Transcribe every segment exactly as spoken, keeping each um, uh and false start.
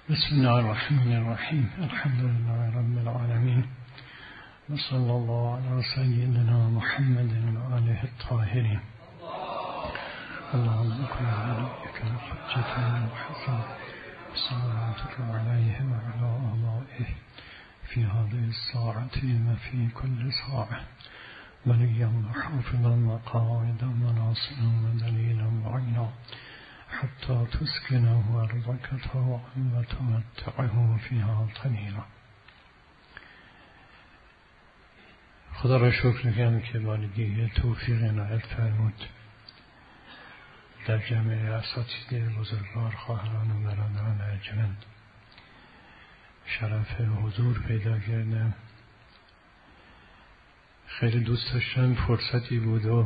بسم الله الرحمن الرحیم. الحمد لله رب العالمین و صلی الله علی سیدنا محمد و آله الطاهرین. اللهم کن وليك الحجة المحسن صلواتك عليه وعلى آبائه في هذه الساعة وفي كل ساعة وليا وحافظا وقائدا وناصرا ودليلا وعينا حتى تسكنه أرضك طوعا وتمتعه فيها طويلا. خدا را شکر می‌کنم که بارگی توفیق عنایت فرمود در جمع اساتید بزرگوار، خواهران و برادران ارجمند شرف حضور پیدا کردم. خیلی دوست داشتم فرصتی بود و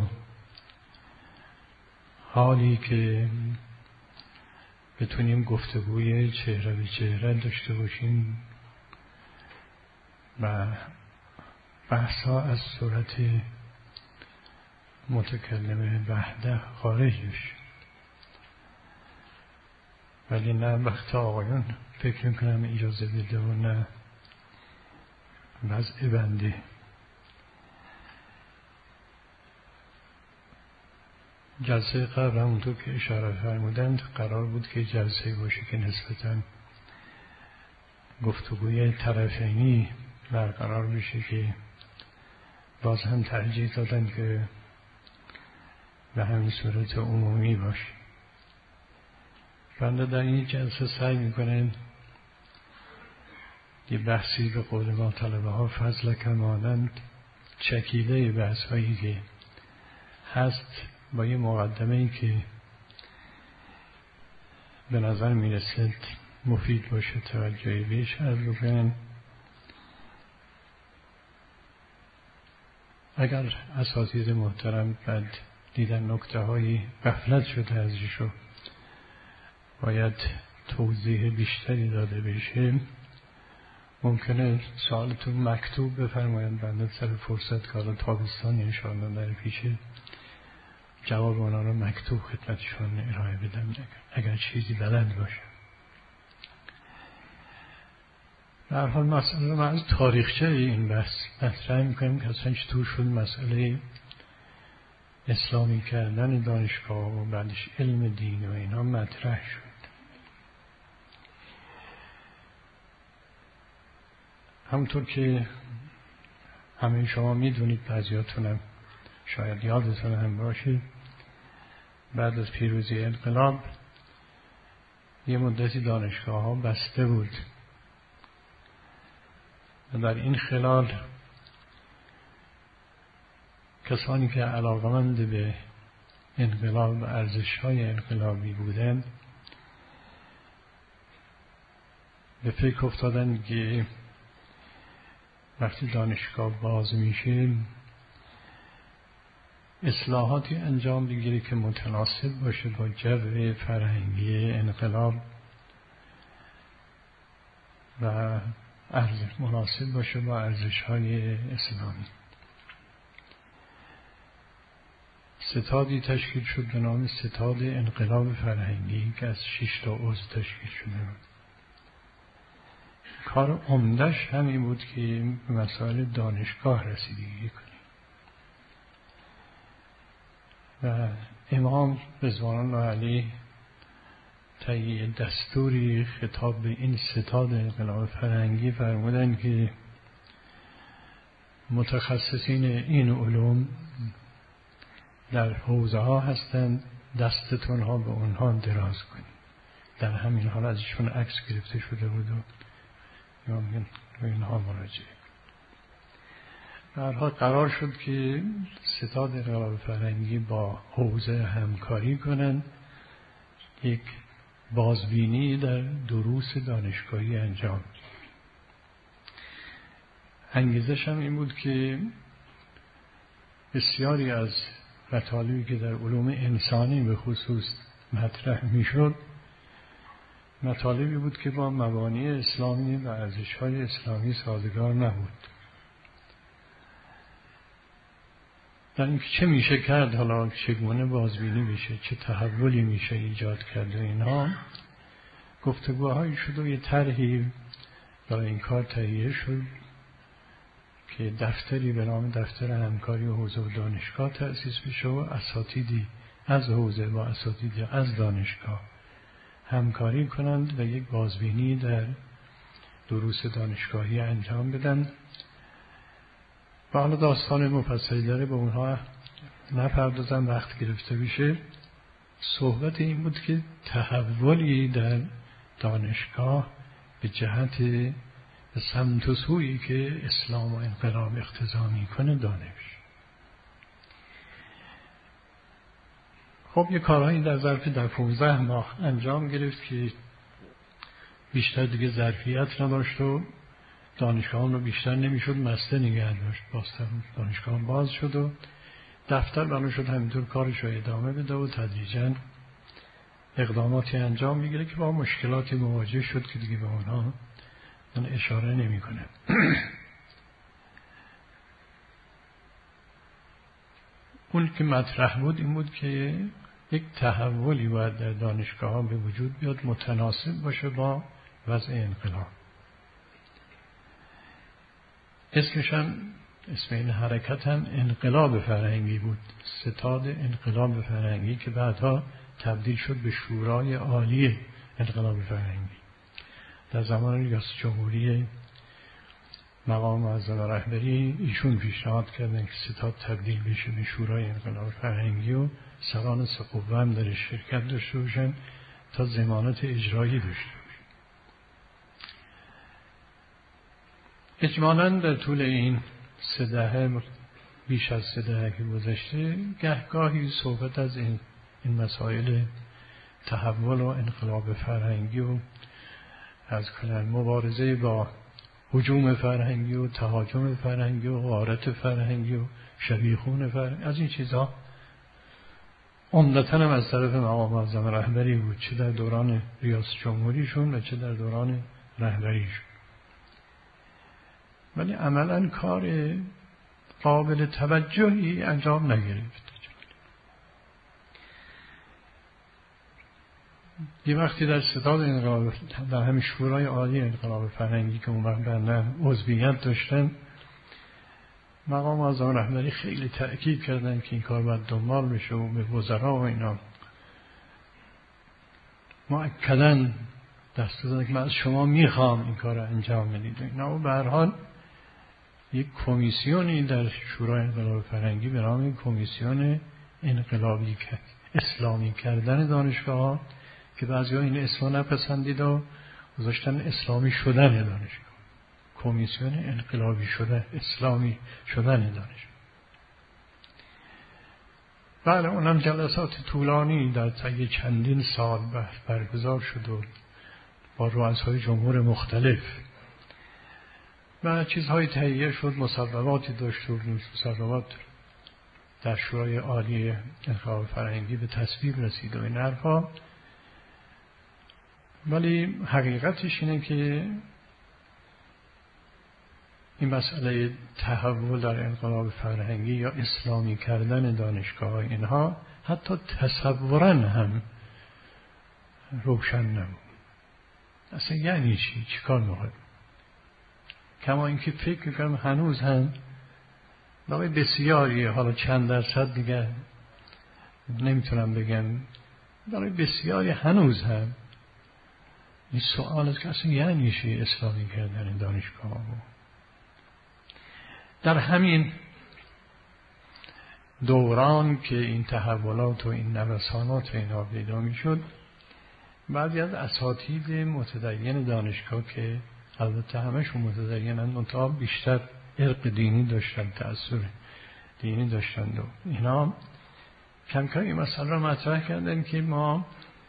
حالی که بتونیم گفتگوی چهره به چهره داشته باشیم و بحثا از صورت متکلم وحده خارج بشه، ولی نه وقت آقایون فکر میکنم اجازه بده و نه وضع بنده. جلسه قبل همونطور که اشاره فرمودند قرار بود که جلسه باشه که نسبتاً گفتگوی طرفینی برقرار بشه که باز هم ترجیح دادن که به همین صورت عمومی باشه. بنده در این جلسه سعی میکنن یه بحثی به قول ما طلبه ها فضل کمانند چکیده بحث هایی که هست با یه مقدمه ای که به نظر میرسد مفید باشه توجهی بهش عرض بکنم. اگر اساتید محترم بعد دیدن نکته هایی غفلت شده ازشو باید توضیح بیشتری داده بشه، ممکنه سوالتون مکتوب بفرمایند، بنده سر فرصت کار تابستان انشاءالله در پیشه جواب اونا رو مکتوب خدمتشون ارائه بدم اگر چیزی بلند باشه. در حال مسئله رو از تاریخچه این بحث مطرح میکنیم که اصلا چطور شد مسئله اسلامی کردن دانشگاه و بعدش علم دین و اینا مطرح شد. همونطور که همه شما میدونید، بعضیاتونم شاید یادتون هم باشه، بعد از پیروزی انقلاب یه مدتی دانشگاه ها بسته بود و در این خلال کسانی که علاقمند به انقلاب و ارزش های انقلابی بودند به فکر افتادن که وقتی دانشگاه باز میشه اصلاحاتی انجام بگیره که متناسب باشه با جو فرهنگی انقلاب و ارزش مناسب باشه با ارزش‌های اسلامی. ستادی تشکیل شد به نام ستاد انقلاب فرهنگی که از شش تا عضو تشکیل شده بود. کار عمده‌اش همین بود که به مسائل دانشگاه رسیدگی کنه و امام رضوان الله علیه طی دستوری خطاب به این ستاد انقلاب فرهنگی فرمودن که متخصصین این علوم در حوزه ها هستند، دستتون ها به اونها دراز کنید. در همین حال ازشون عکس گرفته شده بود و امام به اینها مراجعه. در حال قرار شد که ستاد انقلاب فرهنگی با حوزه همکاری کنند، یک بازبینی در دروس دانشگاهی انجام. انگیزش هم این بود که بسیاری از مطالبی که در علوم انسانی به خصوص مطرح میشد مطالبی بود که با مبانی اسلامی و ارزش‌های اسلامی سازگار نبود. در اینکه چه میشه کرد، حالا چگونه بازبینی میشه، چه تحولی میشه ایجاد کرد و اینها گفتگوهایی شد و یه طرحی برای این کار تهیه شد که دفتری به نام دفتر همکاری حوزه و دانشگاه تأسیس بشه و اساتیدی از حوزه با اساتیدی از دانشگاه همکاری کنند و یک بازبینی در دروس دانشگاهی انجام بدن. و حالا داستان مفصلی داره، به اونها نپردازم وقت گرفته بشه. صحبت این بود که تحولی در دانشگاه به جهت به سمت و سویی که اسلام و انقلاب اقتضا میکنه داده بشه. خب یه کارهایی در ظرف در پانزده ماه انجام گرفت که بیشتر دیگه ظرفیت نداشت و دانشگاه رو بیشتر نمیشد مسته نگه داشت. باستم دانشگاه باز شد و دفتر بنا شد همینطور کارش رو ادامه بده و تدریجاً اقداماتی انجام میگیره که با مشکلاتی مواجه شد که دیگه به اونها من اشاره نمی کنم. اون که مطرح بود این بود که یک تحولی باید در دانشگاه ها به وجود بیاد متناسب باشه با وضع انقلاب. اسمش هم اسم این حرکت هم انقلاب فرهنگی بود، ستاد انقلاب فرهنگی که بعدها تبدیل شد به شورای عالی انقلاب فرهنگی. در زمان ریاست جمهوری مقام معظم رهبری ایشون پیشنهاد کردن که ستاد تبدیل بشه به شورای انقلاب فرهنگی و سران سه قوه هم در شرکت داشته باشن تا ضمانت اجرایی داشته باشن. اجمالاً در طول این سه دهه بیش از سه دهه که گذشته گهگاهی صحبت از این این مسائل تحول و انقلاب فرهنگی و از کنن مبارزه با هجوم فرهنگی و تهاجم فرهنگی و غارت فرهنگی و شبیخون فرهنگی، از این چیزها عمدتاً هم از طرف مقام معظم رهبری بود، چه در دوران ریاست جمهوریشون و چه در دوران رهبریشون. ولی عملاً کار قابل توجهی انجام نگرفت. یه وقتی در ستاد انقلاب در همین شورای عالی انقلاب فرهنگی که اون وقت بنده عضویت داشتن، مقام معظم رهبری خیلی تأکید کردن که این کار باید دنبال بشه و به وزرا و اینا مؤکداً دست دادن که من از شما میخوام این کار رو انجام بدید. اینا و به هر حال یک کمیسیونی در شورای انقلاب فرهنگی به نام کمیسیون انقلابی اسلامی کردن دانشگاه که بعضی‌ها این اسم نپسندید و گذاشتن اسلامی شدن دانشگاه، کمیسیون انقلابی شده اسلامی شدن دانشگاه. بله اونم جلسات طولانی در طی چندین سال برگزار شد و با رؤسای جمهور مختلف و چیزهای تهیه شد، مصوباتی داشت و مصوبات در شورای عالی انقلاب فرهنگی به تصویب رسید و این حرفا. ولی حقیقتش اینه که این مسئله تحول در انقلاب فرهنگی یا اسلامی کردن دانشگاه های اینها حتی تصوراً هم روشن نبود. اصلا یعنی چی؟ چی کار میخواد؟ کما اینکه فکر میکنم هنوز هم برای بسیاری، حالا چند درصد دیگه نمیتونم بگم، برای بسیاری هنوز هم این سوال است که اصلا یعنی چی اسلامی کردن دانشگاه ها. در همین دوران که این تحولات و این نوسانات و اینا پیدا میشد، بعضی از اساتید متدین دانشگاه که البته همشون متدینن منتها بیشتر ارق دینی داشتن، تأثیر دینی داشتن و اینا کم کم این مسئله را مطرح کردن که ما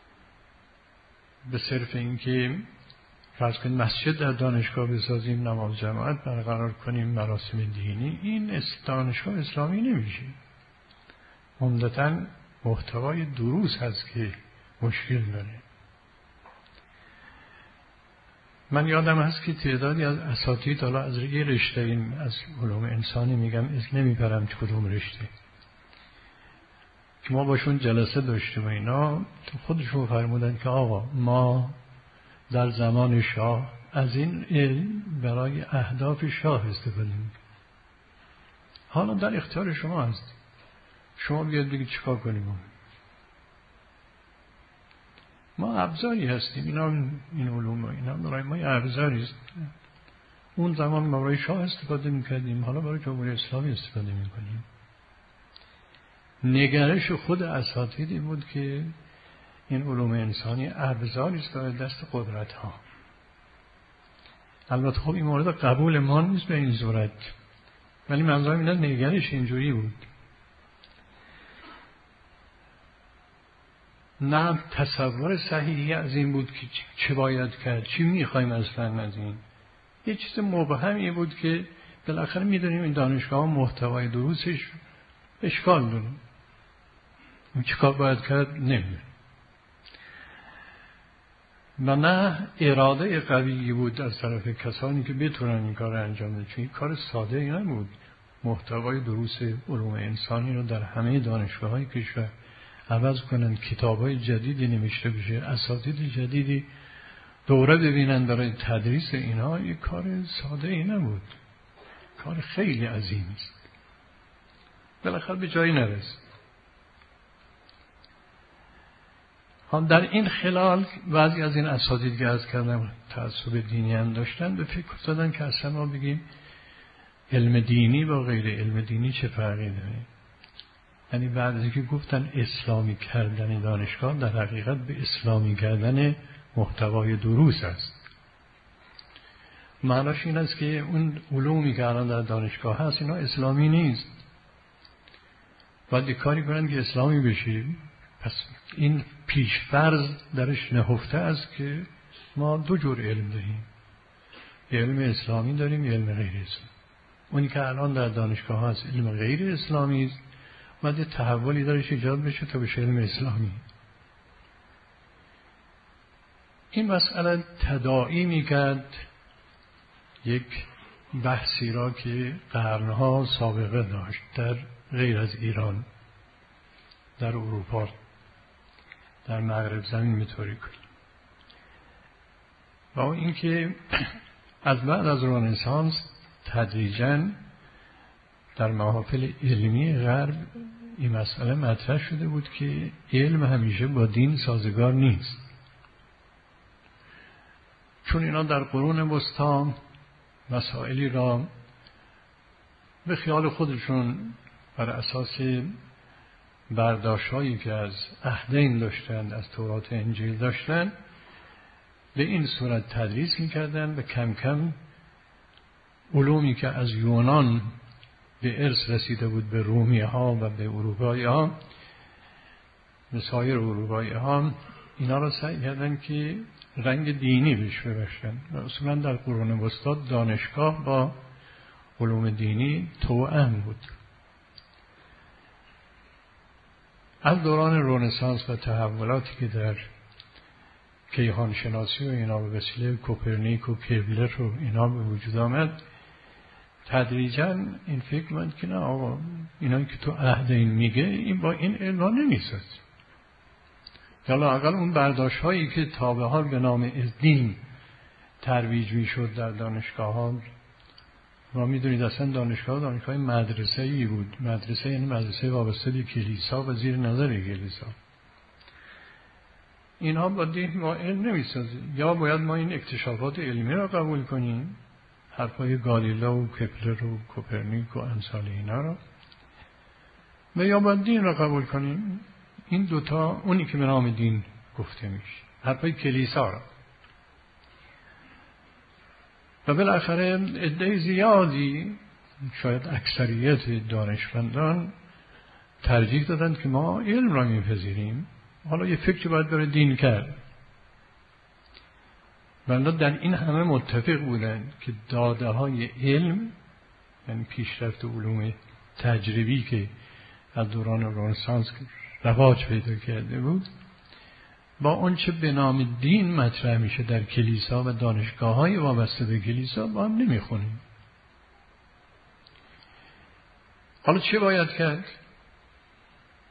به صرف اینکه فرض کنیم مسجد در دانشگاه بسازیم، نماز جماعت برقرار کنیم، مراسم دینی، این دانشگاه اسلامی نمیشه. عمدتاً محتوای دروس هست که مشکل داره. من یادم هست که تعدادی از اساتید، حالا از یه رشته این از علوم انسانی میگم، اسم نمیبرم که کدوم رشته، که ما باشون جلسه داشتیم و اینا، خودشون فرمودن که آقا ما در زمان شاه از این علم برای اهداف شاه استفاده میکنه. حالا در اختیار شما هست، شما بیاد بگید چیکار کنیم. ما ابزاری هستیم، اینا این علوم اینا برای ما ابزاری است. اون زمان ما برای شاه استفاده میکردیم، حالا برای جمهوری اسلامی استفاده میکنیم. نگرش خود اساتید بود که این علوم انسانی ابزاری است در دست قدرت ها. البته خب این مورد قبول ما نیست به این صورت، ولی منظورم اینه نگرش اینجوری بود. نه تصور صحیحی از این بود که چه باید کرد، چی میخوایم اصلا از این. یه چیز مبهمی بود که بالاخره میدونیم این دانشگاه محتوای دروسش اشکال داره، این چیکار باید کرد نمیدونیم. و نه اراده قوی بود از طرف کسانی که بتونن این کار انجام بدن، چون این کار ساده ای نبود. محتوای دروس علوم انسانی رو در همه دانشگاه های کشور عوض کنن، کتاب های جدیدی نوشته بشه، اساتید جدیدی دوره ببینن برای تدریس اینا، یک کار ساده ای نبود، کار خیلی عظیمی است. بالاخره به جایی نرسید. هم در این خلال بعضی از این اساتید که عرض کردم تعصب دینی هم داشتن، به فکر افتادن که اصلا ما بگیم علم دینی با غیر علم دینی چه فرقی داره. یعنی بعد از اینکه گفتن اسلامی کردن دانشگاه، در حقیقت به اسلامی کردن محتوای دروس است. معناش این است که اون علومی که الان در دانشگاه هست اینا اسلامی نیست. باید یک کاری کنن که اسلامی بشه. پس این پیشفرض درش نهفته است که ما دو جور علم داریم، علم اسلامی داریم، علم غیر اسلامی. اونی که الان در دانشگاه هست علم غیر اسلامی است، باید یه تحولی درش ایجاد بشه تا بشه علم اسلامی. این مسئله تداعی میکرد یک بحثی را که قرنها سابقه داشت در غیر از ایران، در اروپا، در مغرب زمین میتوری کنیم. و اون اینکه از بعد از رنسانس تدریجاً در محافل علمی غرب این مسئله مطرح شده بود که علم همیشه با دین سازگار نیست، چون اینا در قرون وسطا مسائلی را به خیال خودشون بر اساس برداشت‌هایی که از عهدین داشتند، از تورات انجیل داشتند، به این صورت تدریس می‌کردند و کم کم علومی که از یونان به ارث رسیده بود به رومی‌ها و به اروپایی‌ها، به سایر اروپایی‌ها، اینا را سعی کردند که رنگ دینی بهش ببخشن. و اصولا در قرون وسطا دانشگاه با علوم دینی توأم بود. از دوران رنسانس و تحولاتی که در کیهان شناسی و اینا به وسیله کوپرنیک و کپلر و اینا به وجود آمد، تدریجاً این فکر من که نه آقا اینا که تو عهد این میگه این با این علم نمیسد. یا اقل اون برداشت هایی که تا به حال به نام دین ترویج میشد در دانشگاه ها، ما میدونید اصلا دانشگاه دانشگاه مدرسه‌ای بود. مدرسه یعنی مدرسه وابسته به کلیسا و زیر نظر کلیسا. اینها با دین ما علم نمیسازه. یا باید ما این اکتشافات علمی را قبول کنیم، حرفای گالیله و کپلر و کوپرنیک و امثال اینا را، و یا باید دین را قبول کنیم. این دوتا اونی که به نام دین گفته میشه، حرفای کلیسا را. و بالاخره عده زیادی، شاید اکثریت دانشمندان ترجیح دادن که ما علم را میپذیریم، حالا یه فکری باید برای دین کرد. بنده در این همه متفق بودن که داده های علم، یعنی پیشرفت علوم تجربی که از دوران رنسانس رواج پیدا کرده بود، با آنچه به نام دین مطرح میشه در کلیسا و دانشگاه های وابسته به کلیسا با هم نمیخونیم. حالا چه باید کرد؟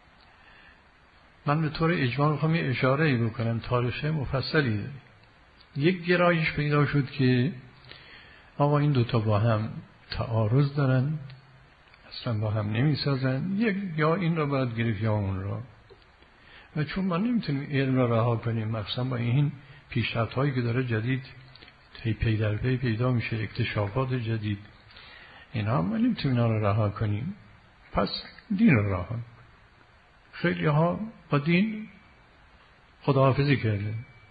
من به طور اجمال میخوام یه اشاره ای بکنم، تاریخ مفصلی داره. یک گرایش پیدا شد که آقا این دوتا با هم تعارض دارن، اصلا با هم نمیسازن، یک یا این را باید گرفت یا اون را. و چون ما نمیتونیم علم را رها کنیم، مخصوصا با این پیشرفت هایی که داره جدید پی پی در پی پیدا میشه، اکتشافات جدید، اینا ما نمیتونیم اینا را رها کنیم، پس دین را رها. خیلی ها با دین خداحافظی کرده.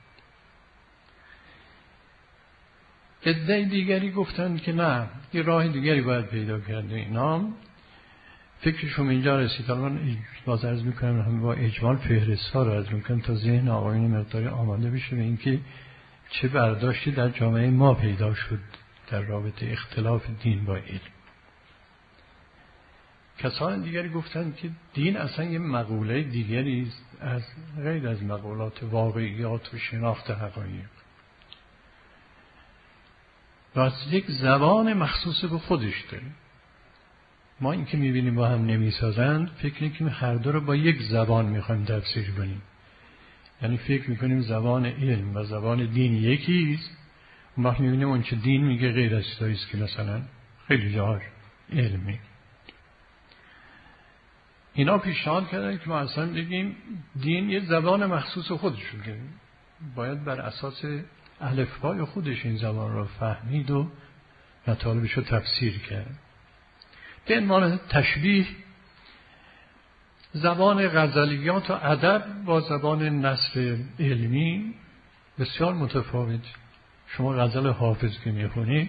عده دیگری گفتن که نه، یه راه دیگری باید پیدا کرده. اینا فکرشون اینجا رسید. من باز عرض میکنم همه با اجمال فهرست ها رو عرض میکنم تا ذهن آقایون مقداری آماده بشه به اینکه چه برداشتی در جامعه ما پیدا شد در رابطه اختلاف دین با علم. کسان دیگری گفتن که دین اصلا یه مقوله دیگری است از غیر از مقولات واقعیات و شناخت حقایق و از یک زبان مخصوص به خودش داره. ما این که میبینیم با هم نمیسازند، فکر میکنیم هر دو رو با یک زبان میخوایم تفسیر کنیم. یعنی فکر میکنیم زبان علم و زبان دین یکیست، اون وقت میبینیم اون چه دین میگه غیر از چیزاییست که مثلا خیلی جاها علمی. اینا پیشنهاد کردن که ما اصلا بگیم دین یه زبان مخصوص خودش داره، باید بر اساس الفبای خودش این زبان رو فهمید و مطالبش رو تفسیر کرد. به عنوان تشبیه زبان غزلیات و ادب با زبان نثر علمی بسیار متفاوت. شما غزل حافظ که میخونی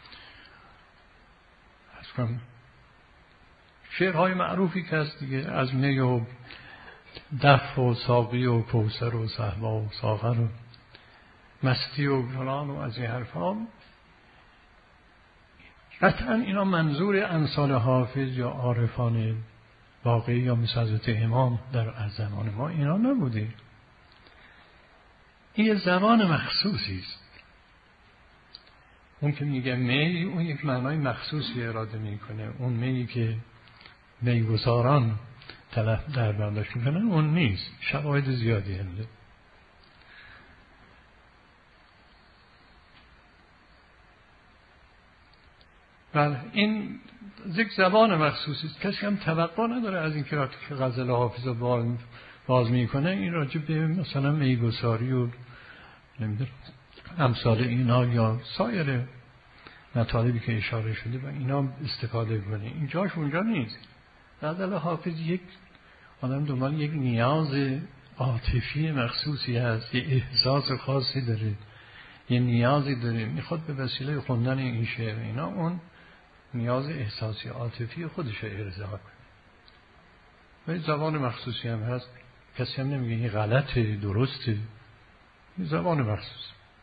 اصلا شعرهای معروفی که هست دیگه، از می و دف و ساقی و کوثر و صهبا و ساغر و مستی و فلان و از این حرفا، قطعا اینا منظور امثال حافظ یا عارفان واقعی یا مثل حضرت امام در از زمان ما اینا نبوده. این زبان مخصوصی است. اون که میگه می، اون یک معنای مخصوصی اراده میکنه. اون می که میگساران طلب در برداشت میکنن اون نیست. شواهد زیادی هنده. بله، این یک زبان مخصوصی است. کسی هم توقع نداره از این که وقتی که غزل حافظ رو باز, باز میکنه این راجع به مثلا میگساری و نمیدونم امثال اینا یا سایر مطالبی که اشاره شده و اینا استفاده کنه. اینجاش اونجا نیست. غزل حافظ یک آدم دنبال یک نیاز عاطفی مخصوصی هست، یه احساس خاصی داره، یه نیازی داره، میخواد به وسیله خوندن این شعر اینا اون نیاز احساسی عاطفی خودش رو ارضا کنه. و زبان مخصوصی هم هست. کسی هم نمیگه این غلطه درسته، این زبان مخصوص.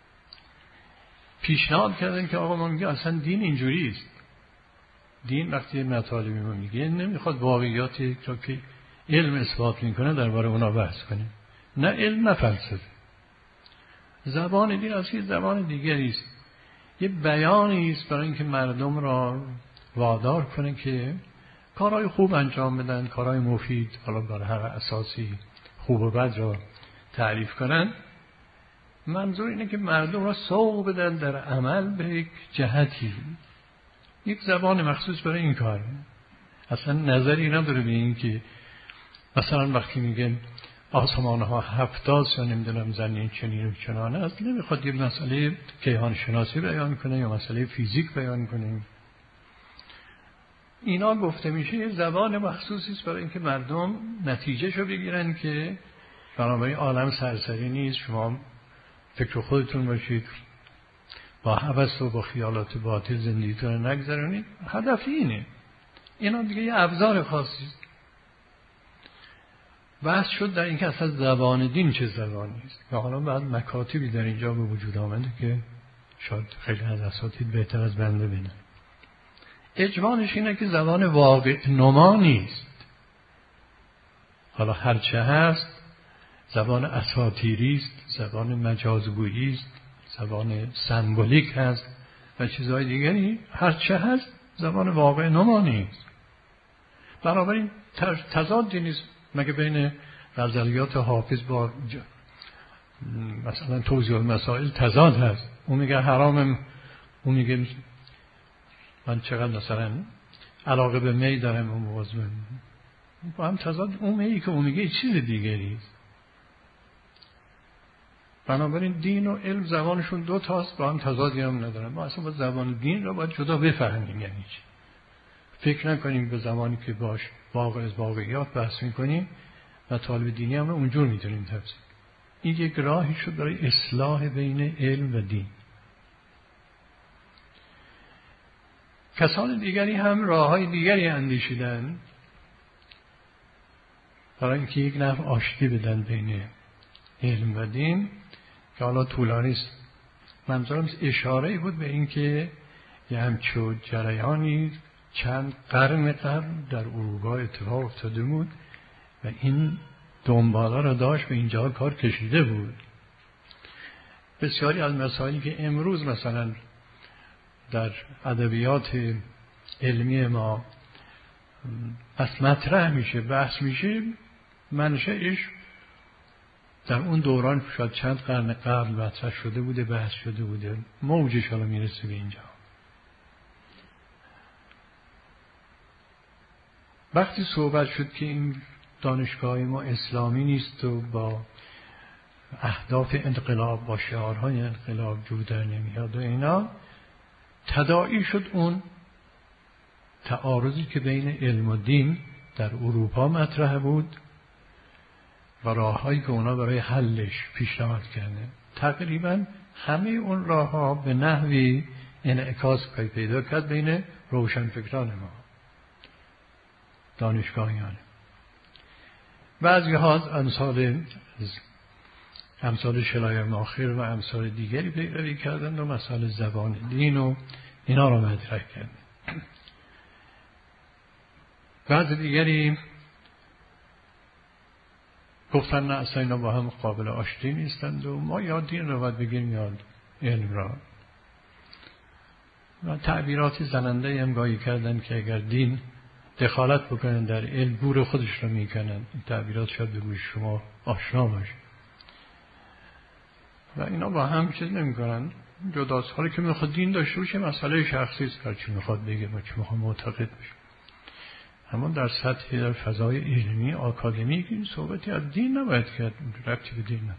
پیشنهاد کردن که آقا ما میگه اصلا دین اینجوری است. دین وقتی مطالبی ما میگه نمیخواد واقعیاتی که علم اثبات میکنه درباره اونا بحث کنه. نه علم نه فلسفه. زبان دین از یه زبان دیگری است. یه بیانی است برای اینکه مردم را وادار کنه که کارهای خوب انجام بدن، کارهای مفید، حالا بر هر اساسی خوب و بد را تعریف کنن. منظور اینه که مردم را سوق بدن در عمل به یک جهتی. یک زبان مخصوص برای این کار. اصلا نظری نداره به این که مثلا وقتی میگن آسمان ها هفتاست یا نمیدونم زمین چنین و چنان است، نمیخواد یه مسئله کیهان شناسی بیان کنه یا مسئله فیزیک بیان کنه. اینا گفته میشه یه زبان مخصوصی است برای اینکه مردم نتیجهشو بگیرن که بنابراین عالم سرسری نیست، شما فکر خودتون باشید، با هوس و با خیالات باطل زندگیتون رو نگذرونید. هدف اینه. اینا دیگه یه ابزار خاصی است. بحث شد در اینکه اصلا زبان دین چه زبانی است و حالا بعد مکاتبی در اینجا به وجود آمده که شاید خیلی از اساتید بهتر از بنده بینن. اجمالش اینه که زبان واقع نما نیست. حالا هرچه هست زبان اساطیری است، زبان مجازگویی است، زبان سمبولیک هست و چیزهای دیگری. هرچه هست زبان واقع نما نیست. بنابراین تضادی نیست مگه بین غزلیات حافظ با مثلا توضیح مسائل تضاد هست. اون میگه حرامم، اون میگه من چقدر مثلا علاقه به می دارم و مواظبم. با هم تضاد. اون میگه که اون میگه چیز دیگری است. بنابراین دین و علم زبانشون دو تاست، با هم تضادی هم ندارن. ما اصلا با زبان دین رو باید جدا بفهمیم یعنی چی. فکر نکنیم به زمانی که باش واقع از واقعیات بحث میکنیم و طالب دینی هم رو اونجور میتونیم تفسیر. این یک راهی شد برای اصلاح بین علم و دین. کسان دیگری هم راههای دیگری اندیشیدن برای اینکه یک نحو آشتی بدن بین علم و دین که حالا طولانی است. منظورم اشاره بود به اینکه یه همچون جریانی چند قرن قبل در اروپا اتفاق افتاده بود و این دنبالا را داشت به اینجا کار کشیده بود. بسیاری از مسائلی که امروز مثلا در ادبیات علمی ما از مطرح میشه، بحث میشه، منشأش در اون دوران شاید چند قرن قبل مطرح شده بوده، بحث شده بوده، موجش حالا میرسه به اینجا. وقتی صحبت شد که این دانشگاه ما اسلامی نیست و با اهداف انقلاب، با شعارهای انقلاب جور در نمیاد و اینا، تداعی شد اون تعارضی که بین علم و دین در اروپا مطرح بود و راههایی که اونا برای حلش پیشنهاد کردن. تقریبا همه اون راهها به نحوی انعکاس پیدا کرد بین روشنفکران ما، دانشگاهیان. بعضی ها از امثال امثال شلایرماخر و امثال دیگری پیروی کردند و مسائل زبان دین و اینا را مطرح کردند. بعض دیگری گفتن نه اصلا اینا با هم قابل آشتی نیستند و ما یا دین رو باید بگیریم یا علم را. و تعبیرات زننده هم گاهی کردن که اگر دین دخالت بکنن در علم گور خودش رو میکنن. این تعبیرات شاید به گوش شما آشنا باشه و اینا با هم چیز نمیکنن، جداست. حالا که میخواد دین داشته باشه مسئله شخصی است، هر چی میخواد بگه و چی میخواد معتقد بشه. اما در سطح در فضای علمی آکادمیک این صحبتی از دین نباید کرد، ربطی به دین نداره.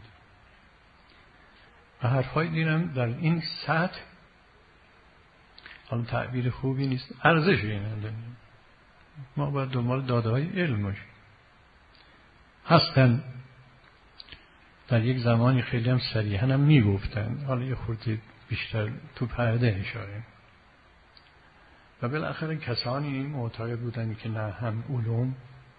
و حرفای دینم در این سطح حالا تعبیر خوبی نیست، ارزشی نداره. ما باید دنبال داده های علم باشیم. هستن در یک زمانی خیلی هم صریحا هم میگفتن، حالا یه خورده بیشتر تو پرده اشاره. و بالاخره کسانی معتقد بودن که نه، هم علوم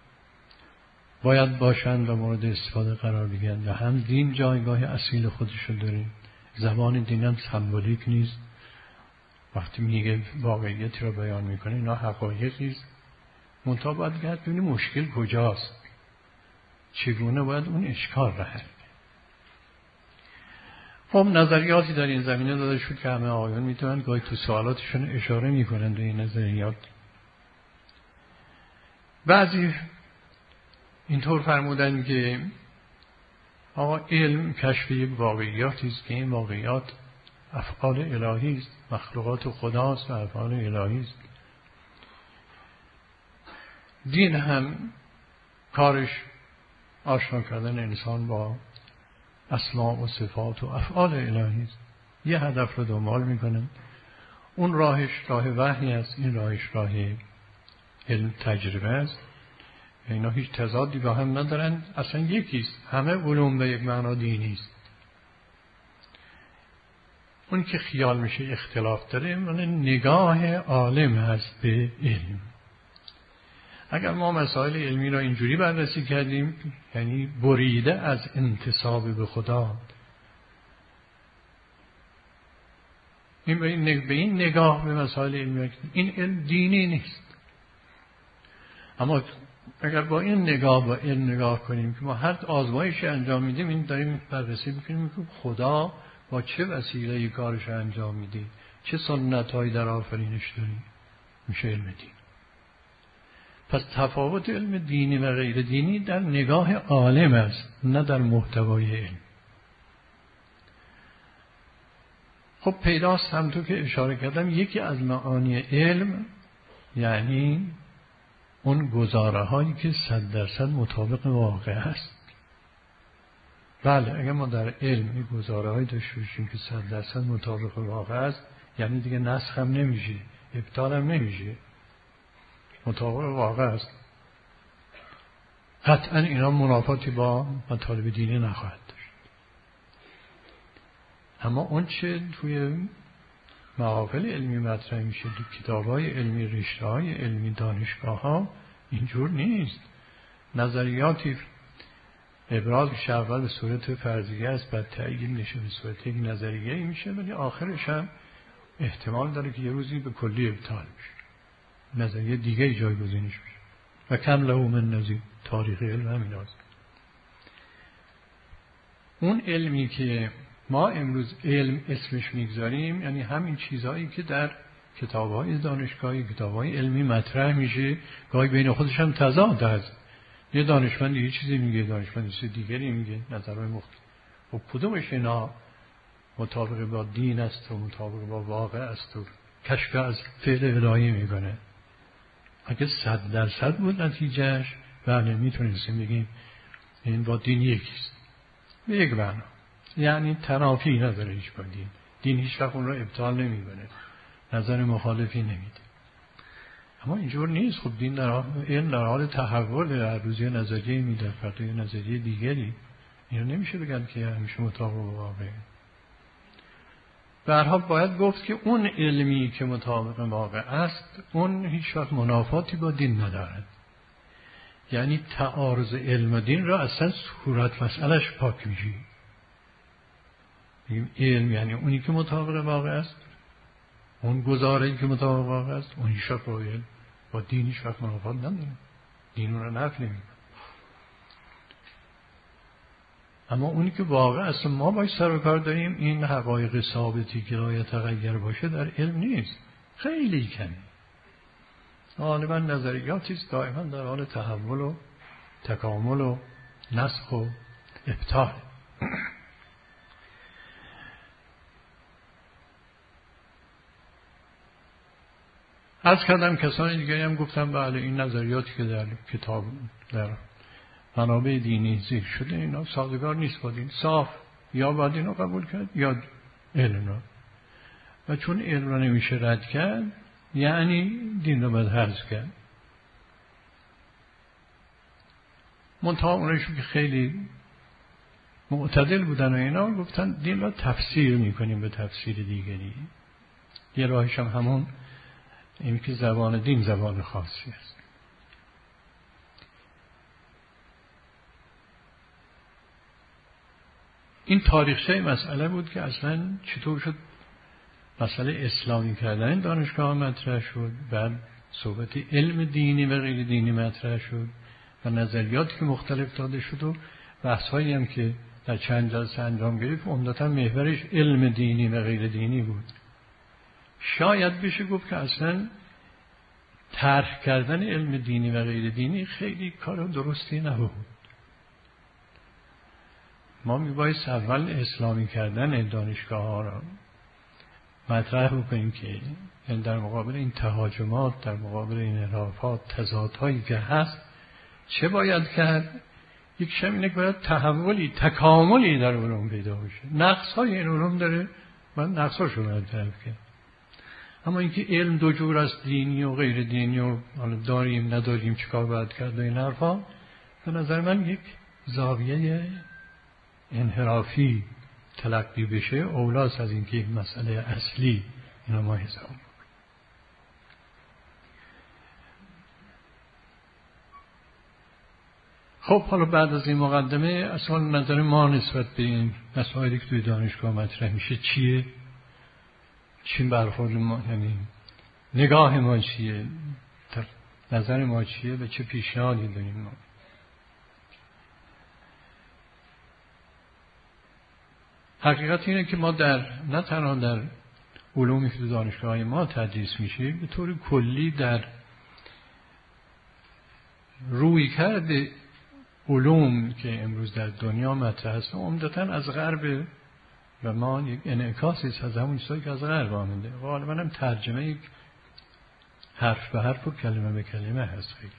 باید باشند و مورد استفاده قرار بگیرند و هم دین جایگاه اصیل خودشو داره. زبان دین هم سمبولیک نیست. وقتی میگه واقعیتی رو بیان میکنه اینا حقایقی است. منتها باید گرد ببینی مشکل کجاست، چگونه باید اون اشکال را حل. خب نظریاتی در این زمینه داده شد که همه آقایان میتونن گاهی تو سوالاتشون اشاره میکنن به این نظریات. بعضی اینطور فرمودن که آقا علم کشف یک واقعیاتی است که این واقعیات افعال الهی است، مخلوقات خداست و افعال الهی است. دین هم کارش آشنا کردن انسان با اسماء و صفات و افعال الهی است. یه هدف رو دنبال میکنن. اون راهش راه وحی است، این راهش راه علم تجربه است. اینا هیچ تضادی با هم ندارن، اصلا یکیست. همه علوم به یک معنا دینی است. اون که خیال میشه اختلاف داره من نگاه عالم هست به علم. اگر ما مسائل علمی را اینجوری بررسی کردیم، یعنی بریده از انتساب به خدا، این به این نگاه به مسائل علمی، این علم دینی نیست. اما اگر با این نگاه با علم نگاه کنیم که ما هر آزمایشی انجام میدیم این داریم بررسی میکنیم که خدا با چه وسیله‌ای کارش انجام میده، چه سنت‌هایی در آفرینش داریم، میشه علم دین. پس تفاوت علم دینی و غیر دینی در نگاه عالم است، نه در محتوای علم. خب پیداست همونطور که اشاره کردم یکی از معانی علم یعنی اون گزاره هایی که صد درصد مطابق واقع است. بله اگر ما در علم گزاره هایی داشته باشیم که صد درصد مطابق واقع است یعنی دیگه نسخ هم نمیشه، ابطال هم نمیشه، مطابق واقع است، قطعا اینا منافاتی با مطالب دینی نخواهد داشت. اما اون چه توی محافل علمی مطرح میشه، تو کتاب‌های علمی، رشته‌های علمی، دانشگاه‌ها اینجور نیست. نظریاتی ابراز میشه، اول به صورت فرضیه است، بعد تأیید میشه به صورت یک نظریه میشه، ولی آخرش هم احتمال داره که یه روزی به کلی ابطال میشه، نظریه دیگه جایگزینش میشه. و کم له من نظیر. تاریخ علم همین است. اون علمی که ما امروز علم اسمش میگذاریم یعنی همین چیزهایی که در کتاب‌های دانشگاهی، کتاب‌های علمی مطرح میشه، گاهی بین خودش هم تضاد هست. یه دانشمند یه چیزی میگه، دانشمند چیز دیگری میگه، نظرهای مختلف. و کدومش اینا مطابق با دین است و مطابق با واقع است و کشف از فعل الهی میکنه؟ اگه صد درصد بود نتیجهش، بله میتونستیم بگیم این با دین یکیست به یک معنا، یعنی تنافی نداره هیچ با دین. دین هیچ وقت اون رو ابطال نمیکنه، نظر مخالفی نمیده. اما اینجور نیست. خب دین در حال علم در حال تحول، هر روز یه نظریه میده، فردا یه نظریه دیگری. اینو نمیشه بگن که همیشه مطابق واقعه. به هر حال باید گفت که اون علمی که مطابق واقع است اون هیچ وقت منافاتی با دین ندارد. یعنی تعارض علم و دین را اصلا صورت مسئلهش پاک میشه. میگیم علم یعنی اونی که مطابق واقع است، اون گزاره‌ای که مطابق واقع است، اون هیچ وقت با علم با دین هیچ وقت منافات نداره، دین رو نفی نمیکنه. اما اونی که واقع است ما باید سر و کار داریم، این حقایق ثابتی که لا یتغیر باشه در علم نیست، خیلی کمی. غالبا نظریاتی است دائما در حال تحول و تکامل و نسخ و ابطال. از کردم کسانی دیگری هم گفتم بله این نظریاتی که در کتاب در منابع دینی ذکر شده اینا سازگار نیست با دین. صاف یا باید اینو قبول کرد یا علم رو، و چون علم رو نمیشه رد کرد یعنی دین رو باید حذف کرد. منتها اونایشون که خیلی معتدل بودن و اینا گفتن دین رو تفسیر میکنیم به تفسیر دیگری. یه راهش هم همون این که زبان دین زبان خاصی است. این تاریخچه مسئله بود که اصلا چطور شد مسئله اسلامی کردن دانشگاه مطرح شد، بعد صحبت علم دینی و غیر دینی مطرح شد و نظریاتی که مختلف داده شد و بحث‌هایی هم که در چند جلسه انجام گرفت عمدتاً محورش علم دینی و غیر دینی بود. شاید بشه گفت که اصلا طرح کردن علم دینی و غیر دینی خیلی کار درستی نبود. ما میبایست اول اسلامی کردن دانشگاه ها را مطرح بکنیم که در مقابل این تهاجمات، در مقابل این انحرافات، تضادهایی که هست چه باید کرد؟ یک شم اینه که باید تحولی، تکاملی در علوم پیدا بشه. نقص های این علوم داره، باید نقص هاشو باید طرف کرد. اما اینکه علم دو جور است، دینی و غیر دینی و حالا داریم نداریم چیکار باید کرد و این حرفا، به نظر من یک زاویه انحرافی تلقی بشه اولاست از اینکه یک مسئله اصلی اینا ما حساب کنیم. خب حالا بعد از این مقدمه اصلا نظر ما نسبت به این مسائلی که توی دانشگاه مطرح میشه چیه؟ چی برخورد ما، یعنی نگاه ما چیه؟ نظر ما چیه و چه پیشنهادی داریم ما؟ حقیقت اینه که ما در نه تنها در علومی که دانشگاه های ما تدریس میشه، به طور کلی در روی کرده علوم که امروز در دنیا مطرح است عمدتاً از غرب و ما یک انعکاسی از همون چیزایی که از غرب آمده. غالبا هم ترجمه یک حرف به حرف و کلمه به کلمه هست. خیلی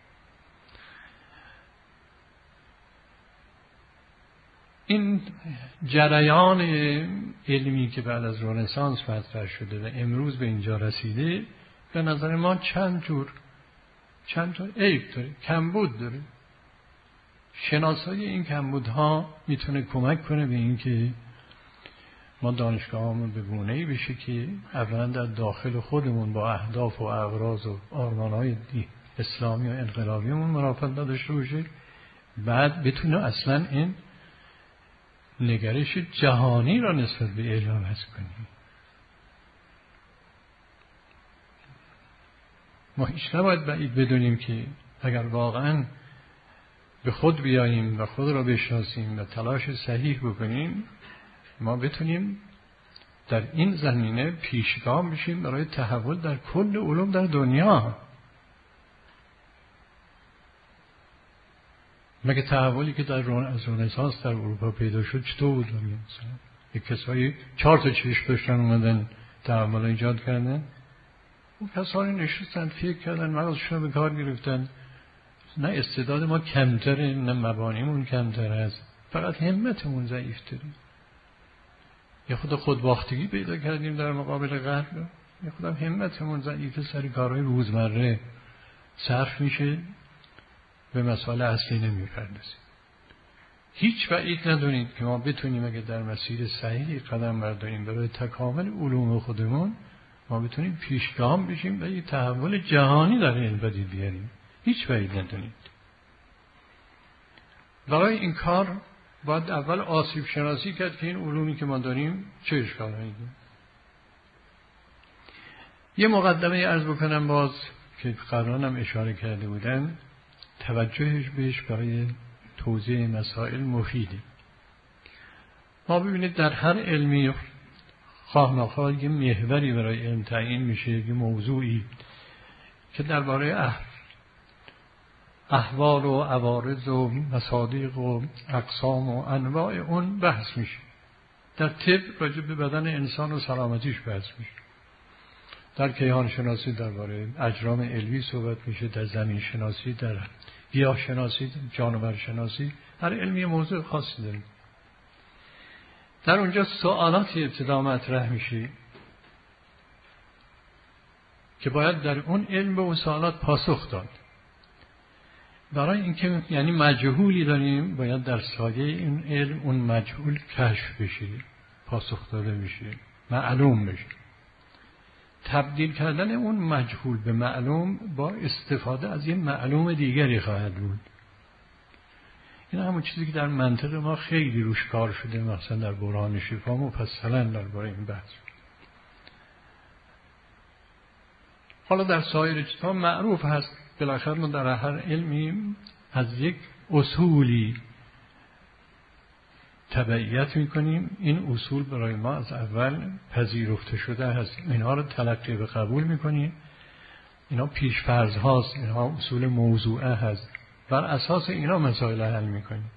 این جریان علمی که بعد از رنسانس مطرح شده و امروز به اینجا رسیده، به نظر ما چند جور چند جور عیب داره، کمبود داره. شناسایی این کمبودها میتونه کمک کنه به این که ما دانشگاهامون به گونه‌ای بشه که اولا در داخل خودمون با اهداف و اغراض و آرمان‌های اسلامی و انقلابیمون مرافقت داشته باشه، بعد بتونه اصلا این نگرش جهانی را نسبت به علم عوض کنیم. ما هیچ نباید بعید بدونیم که اگر واقعا به خود بیاییم و خود را بشناسیم و تلاش صحیح بکنیم، ما بتونیم در این زمینه پیشگام بشیم برای تحول در کل علوم در دنیا. مگه تحولی که در رون از رنسانس در اروپا پیدا شد چطور بود؟ مثلا یک کسایی چهار تا چشم داشتن اومدن تحول ایجاد کردن، اون کسانی نشستن فکر کردن، مغزشون رو به کار گرفتن. نه استعداد ما کمتره، نه مبانیمون کمتر است، فقط همتمون ضعیف داریم. یه خود خودباختگی پیدا کردیم در مقابل غرب، یه خودم همتمون ضعیف، سر کارهای روزمره صرف میشه، به مسائل اصلی نمیپردازیم. هیچ بعید ندونید که ما بتونیم اگه در مسیر صحیحی قدم برداریم برای تکامل علوم خودمون، ما بتونیم پیشگام بشیم و یک تحول جهانی در علم پدید بیاریم. هیچ بعید ندونید. برای این کار باید اول آسیب شناسی کرد که این علومی که ما داریم چه اشکالایی داره. یه مقدمه عرض بکنم باز که قبلا هم اشاره کرده بودن، توجهش بهش برای توضیح مسائل مفیده. ما ببینید در هر علمی خواه نخواه یه محوری برای علم تعیین میشه، یه موضوعی که درباره اح... احوال و عوارض و مصادیق و اقسام و انواع اون بحث میشه. در طب راجع به بدن انسان و سلامتیش بحث میشه. در کیهان شناسی درباره اجرام علوی صحبت میشه، در زمین شناسی، در گیاه شناسی، جانور شناسی، هر علمی موضوع خاصی داره. در اونجا سوالاتی ابتدا مطرح میشه که باید در اون علم به اون سوالات پاسخ داد. برای اینکه یعنی مجهولی داریم، باید در سایه این علم اون مجهول کشف بشه، پاسخ داده بشه، معلوم بشه. تبدیل کردن اون مجهول به معلوم با استفاده از یه معلوم دیگری خواهد بود. این همون چیزی که در منطق ما خیلی روش کار شده، مثلا در برهان شفا مفصلا درباره این بحث. حالا در سایر چیزها معروف هست، بالاخره ما در هر علمی از یک اصولی تبعیت میکنیم. این اصول برای ما از اول پذیرفته شده هست، اینها رو تلقی به قبول میکنیم. اینا پیشفرض هاست، اینها اصول موضوعه هست، بر اساس اینا مسائل حل میکنیم.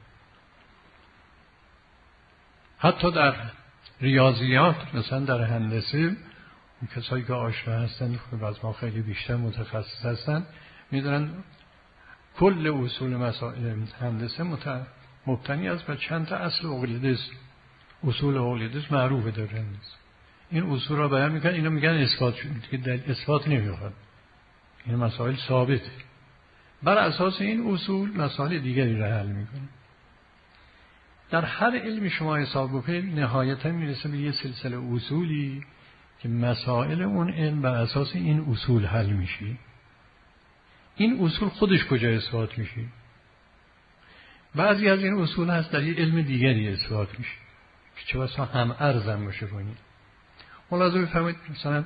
حتی در ریاضیات، مثلا در هندسه، اون کسایی که آشنا هستن خب از ما خیلی بیشتر متخصص هستن، میدونن کل اصول مسائل هندسه مبتنی است بر چند تا اصل اقلیدس. اصول اقلیدس معروفه در هندسه. این اصول را بیان میکنن، اینا میگن اثبات شد، که در اثبات نمیخواد، این مسائل ثابته. بر اساس این اصول مسائل دیگری را حل میکنه. در هر علمی شما حساب بکنید نهایتا میرسه به یه سلسله اصولی که مسائل اون علم بر اساس این اصول حل میشه. این اصول خودش کجا اثبات میشه؟ بعضی از این اصول هست در یه علم دیگری اثبات میشه که چه بسا هم ارزم باشه کنید. ملاحظه بفرمایید مثلا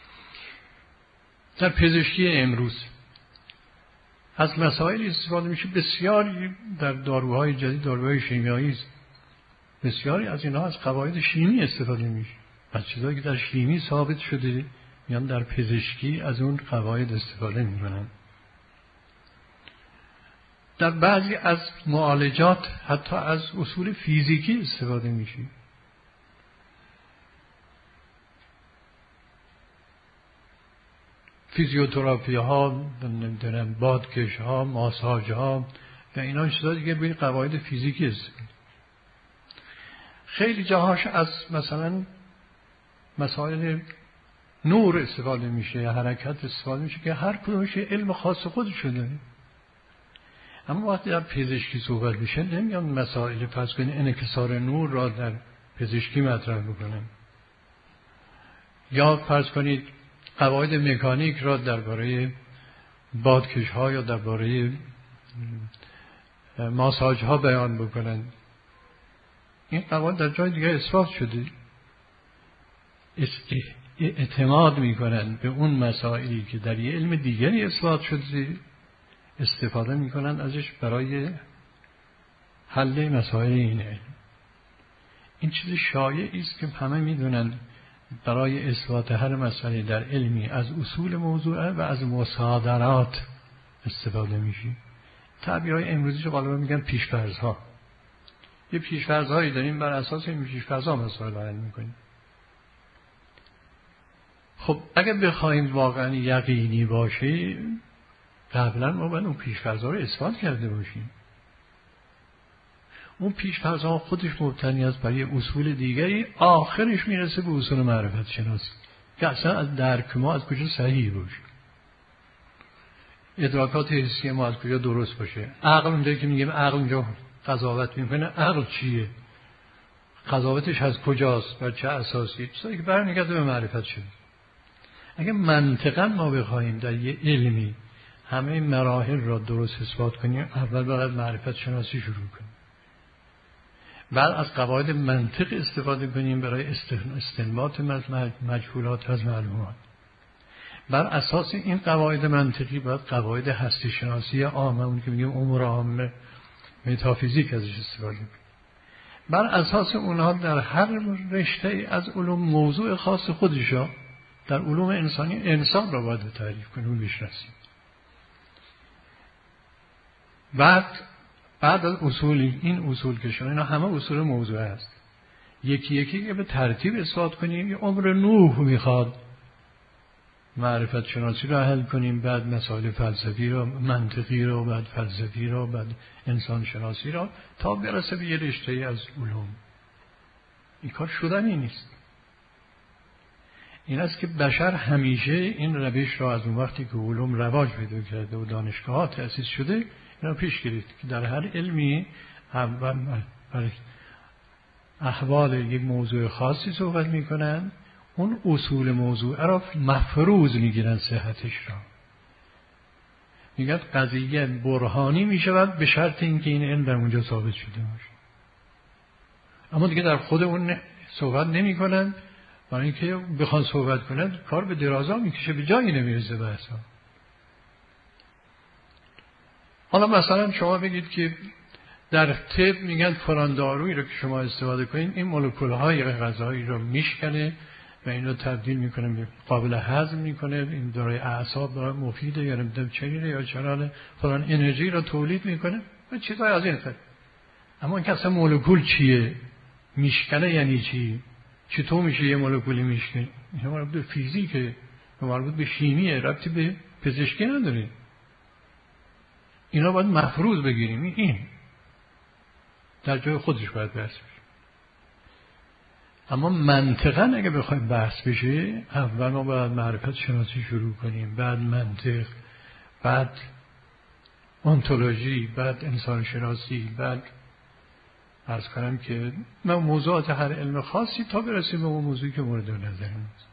در پزشکی امروز از مسائل استفاده میشه بسیاری در داروهای جدید، داروهای شیمیایی است، بسیاری از اینها از قواعد شیمی استفاده میشه. از چیزایی که در شیمی ثابت شده میان در پزشکی از اون قواعد استفاده میکنن. در بعضی از معالجات حتی از اصول فیزیکی استفاده میشه. فیزیوتراپی ها، نمیدونم بادکش ها، ماساژ ها و اینا چیزا دیگه به قواعد فیزیکی است. خیلی جاهاش از مثلا مسائل نور استفاده میشه یا حرکت استفاده میشه که هر کدومش علم خاص خودش داره. اما وقتی در پزشکی صحبت میشه نمیان مسائل فرض کنید انکسار نور را در پزشکی مطرح بکنن یا فرض کنید قواعد مکانیک را درباره بادکش ها یا درباره ماساژ ها بیان بکنن. این قواعد در جای دیگه اثبات شده. اعتماد میکنن به اون مسائلی که در یه علم دیگری اثبات شده، استفاده میکنن ازش برای حل مسائل این علم. این چیز شایعی است که همه میدونن برای اثبات هر مسئله در علمی از اصول موضوعه و از مصادرات استفاده میشه. تعبیرهای امروزی غالبا میگن پیش‌فرض‌ها. یه پیش‌فرض‌هایی داریم، بر اساس این پیش‌فرض‌ها مسائل حل میکنیم. خب اگر بخوایم واقعا یقینی باشه قبلا ما باید اون پیش‌فرض‌ها رو اثبات کرده باشیم. اون پیش‌فرض‌ها خودش مبتنی است برای اصول دیگری، آخرش میرسه به اصول معرفت شناسی که اصلا از درک ما از کجا صحیح باشه، ادراکات حسی ما از کجا درست باشه. عقل اونجایی که میگیم عقل اونجا قضاوت میکنه، عقل چیه؟ قضاوتش از کجاست؟ بر چه اساسی؟ چیزایی که برمیگرده به معرفت شناسی. اگه منطقاً ما بخوایم در یه علمی همه مراحل را درست اثبات کنیم، اول باید معرفت شناسی شروع کنیم، بعد از قواعد منطق استفاده کنیم برای استنباط مجهولات از معلومات. بر اساس این قواعد منطقی باید قواعد هستی شناسی عامه، اون که میگیم امور عامه، متافیزیک ازش استفاده کنیم. بر اساس اونها در هر رشته از علوم موضوع خاص خودشا، در علوم انسانی انسان را باید تعریف کنیم و بشناسیم. بعد بعد از اصول، این اصول که شما اینا همه اصول موضوع است، یکی یکی که به ترتیب اثبات کنیم. یه عمر نوح میخواد معرفت شناسی را حل کنیم، بعد مسائل فلسفی را، منطقی را، بعد فلسفی را، بعد انسان شناسی را، تا برسه به یه رشته از علوم. این کار شدنی نیست. این است که بشر همیشه این روش را از اون وقتی که علوم رواج پیدا کرده و دانشگاه‌ها تأسیس شده اینا پیش گرفت که در هر علمی اول برای احوال یک موضوع خاصی صحبت میکنن، اون اصول موضوع را مفروض میگیرن صحتش را، میگن قضیه برهانی میشود به شرط اینکه این علم در اونجا ثابت شده باشه. اما دیگه در خود اون صحبت نمیکنن، برای اینکه بخوان صحبت کنن کار به درازا میکشه، به جایی نمیرسه بحثا. حالا مثلا شما بگید که در طب میگن فلان دارویی رو که شما استفاده کنید این مولکول‌های غذایی رو میشکنه و این رو تبدیل میکنه به قابل هضم میکنه، این دارای اعصاب برای مفیده یا نمیدونم چنینه یا چنانه، فلان انرژی رو تولید میکنه و چیزای از این قبیل. اما این که اصلا مولکول چیه؟ میشکنه یعنی چی؟ چطور میشه یه مولکولی میشکنه؟ این مربوط به فیزیکه، مربوط به شیمیه، ربطی به پزشکی نداره. اینا باید مفروض بگیریم. این در جای خودش باید بحث بشه. اما منطقاً اگه بخوایم بحث بشه، اول ما باید معرفت شناسی شروع کنیم، بعد منطق، بعد انتولوژی، بعد انسان شناسی، بعد عرض کنم که موضوعات هر علم خاصی تا برسیم به اون موضوعی که مورد نظر ماست.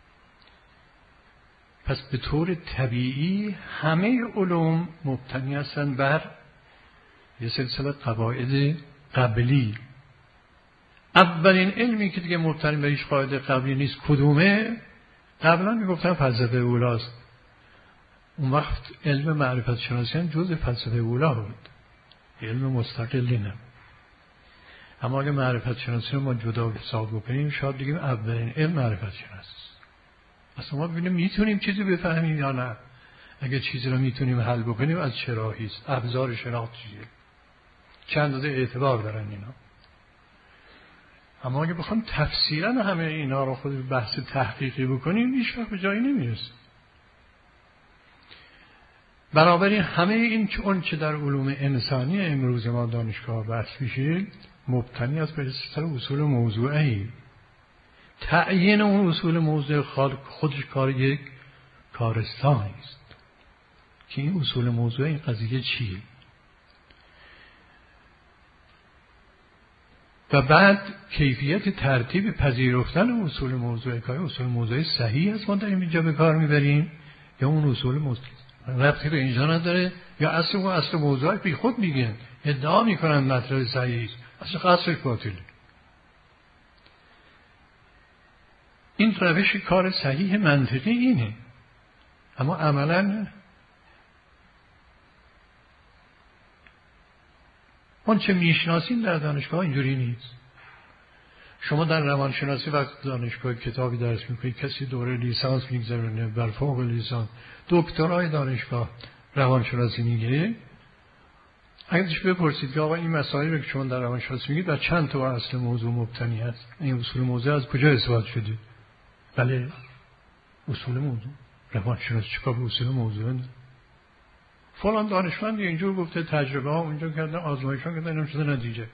پس به طور طبیعی همه علوم مبتنی هستند بر یه سلسله قواعد قبلی. اولین علمی که دیگه مبتنی بر هیچ قاعده قبلی نیست کدومه؟ قبلا میگفتن فلسفه اولاست. اون وقت علم معرفت شناسی هم جزء فلسفه اولا بود، علم مستقلی نبود. اما اگه معرفت شناسی رو ما جدا حساب بکنیم، شاید بگیم اولین علم معرفت شناسی. اصلا ما ببینیم میتونیم چیزی بفهمیم یا نه. اگه چیزی رو میتونیم حل بکنیم از چه راهی است؟ ابزار شناخت چیه؟ چند اندازه اعتبار دارن اینا. اما اگه بخوام تفصیلا همه اینا رو خود بحث تحقیقی بکنیم، هیچ وقت به جایی نمیرسه. بنابراین همه این چون چه در علوم انسانی امروز ما دانشگاه بحث میشه مبتنی است بر اصول موضوعی. تعیین اون اصول موضوع خودش کار یک کارستانی است که این اصول موضوع این قضیه چیه و بعد کیفیت ترتیب پذیرفتن اصول موضوعی که اصول موضوعی صحیح است ما داریم اینجا به کار میبریم یا اون اصول موضوعی ربطی به اینجا نداره یا اصل و اصل موضوعی بی خود میگن ادعا میکنن مطلب صحیح است اصل قصرش باطله. این روش کار صحیح منطقی اینه، اما عملاً اون چه میشناسیم در دانشگاه اینجوری نیست. شما در روانشناسی وقت دانشگاه کتابی درس میکنید کسی دوره لیسانس میگذرونه بر فوق لیسانس دکترای دانشگاه روانشناسی میگیره، اگرش بپرسید که آقا این مسائلی که شما در روانشناسی میگید در چند تا اصل موضوع مبتنی است، این اصول موضوع از کجا اثبات شده؟ بله اصول موضوع. روانشناسی چیکار به اصول موضوع نه؟ فلان دانشمند اینجور گفته تجربه ها اونجا کردن آزمایش ها کردن اینم شده نتیجه.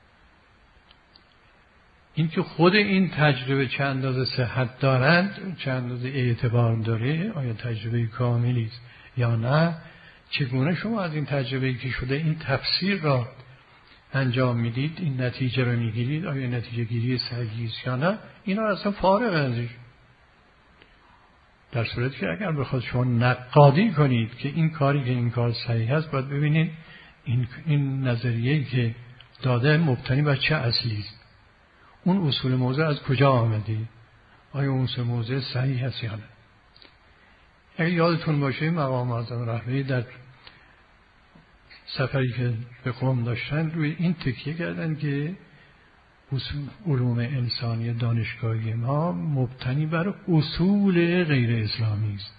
این که خود این تجربه چه اندازه صحت دارند چه اندازه اعتبار داره آیا تجربه کاملی است یا نه، چگونه شما از این تجربه‌ای که شده این تفسیر را انجام میدید این نتیجه رو میگیرید آیا نتیجه گیری صحیح است یا نه، اینا اصلا فارغ ازش. در صورتی که اگر بخواد شما نقادی کنید که این کاری که این کار صحیح است باید ببینید این این نظریه‌ای که داده مبتنی بر چه اصلی است، اون اصول موضوع از کجا آمده، آیا اون اصول موضوع صحیح است یا نه. اگر یادتون باشه مقام اعظم رهبری در سفری که به قم داشتن روی این تکیه کردن که علوم انسانی دانشگاهی ما مبتنی بر اصول غیر اسلامی است.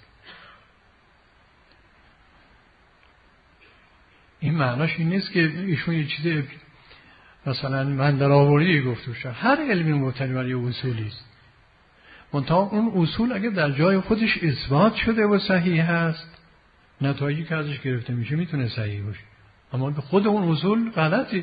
این معناش این نیست که ایشون یه چیز مثلا من در آوری گفته باشم، هر علمی مبتنی بر یه اصولی است، منتها اون اصول اگه در جای خودش اثبات شده و صحیح هست نتایجی که ازش گرفته میشه میتونه صحیح باشه، اما به خود اون اصول غلطی.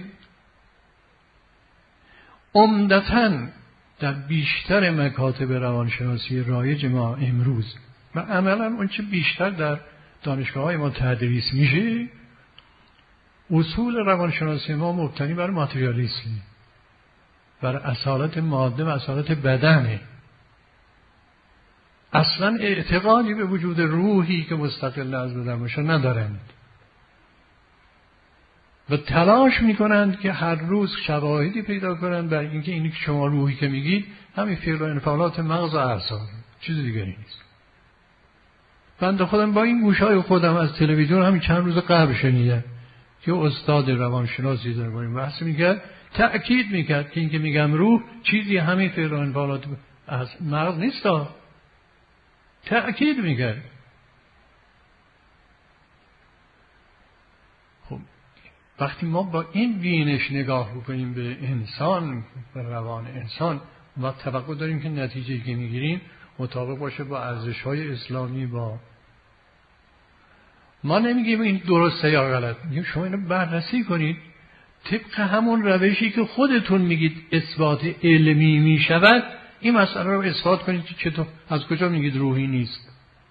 عمدتاً در بیشتر مکاتب روانشناسی رایج ما امروز و عملاً اون چه بیشتر در دانشگاه‌های ما تدریس میشه اصول روانشناسی ما مبتنی بر ماتریالیسم، بر اصالت ماده و اصالت بدنه. اصلاً اعتقادی به وجود روحی که مستقل از بدن باشه ندارند و تلاش میکنند که هر روز شواهدی پیدا کنند برای اینکه اینی که شما روحی که میگید همین فعل و انفعالات مغز و اعصاب، چیز دیگری نیست. بنده خودم با این گوشای خودم از تلویزیون همین چند روز قبل شنیدم که استاد روانشناسی در مورد بحث میکرد، تأکید میکرد که اینکه میگم روح چیزی همین فعل و انفعالات از مغز نیست، تأکید میکرد. خب وقتی ما با این بینش نگاه بکنیم به انسان، به روان انسان و توقع داریم که نتیجه‌ای که میگیریم مطابق باشه با ارزش‌های اسلامی، با ما نمیگیم این درسته یا غلط، میگیم شما اینو بررسی کنید طبق همون روشی که خودتون میگید اثبات علمی میشود این مسئله رو اثبات کنید که چطور، از کجا میگید روحی نیست.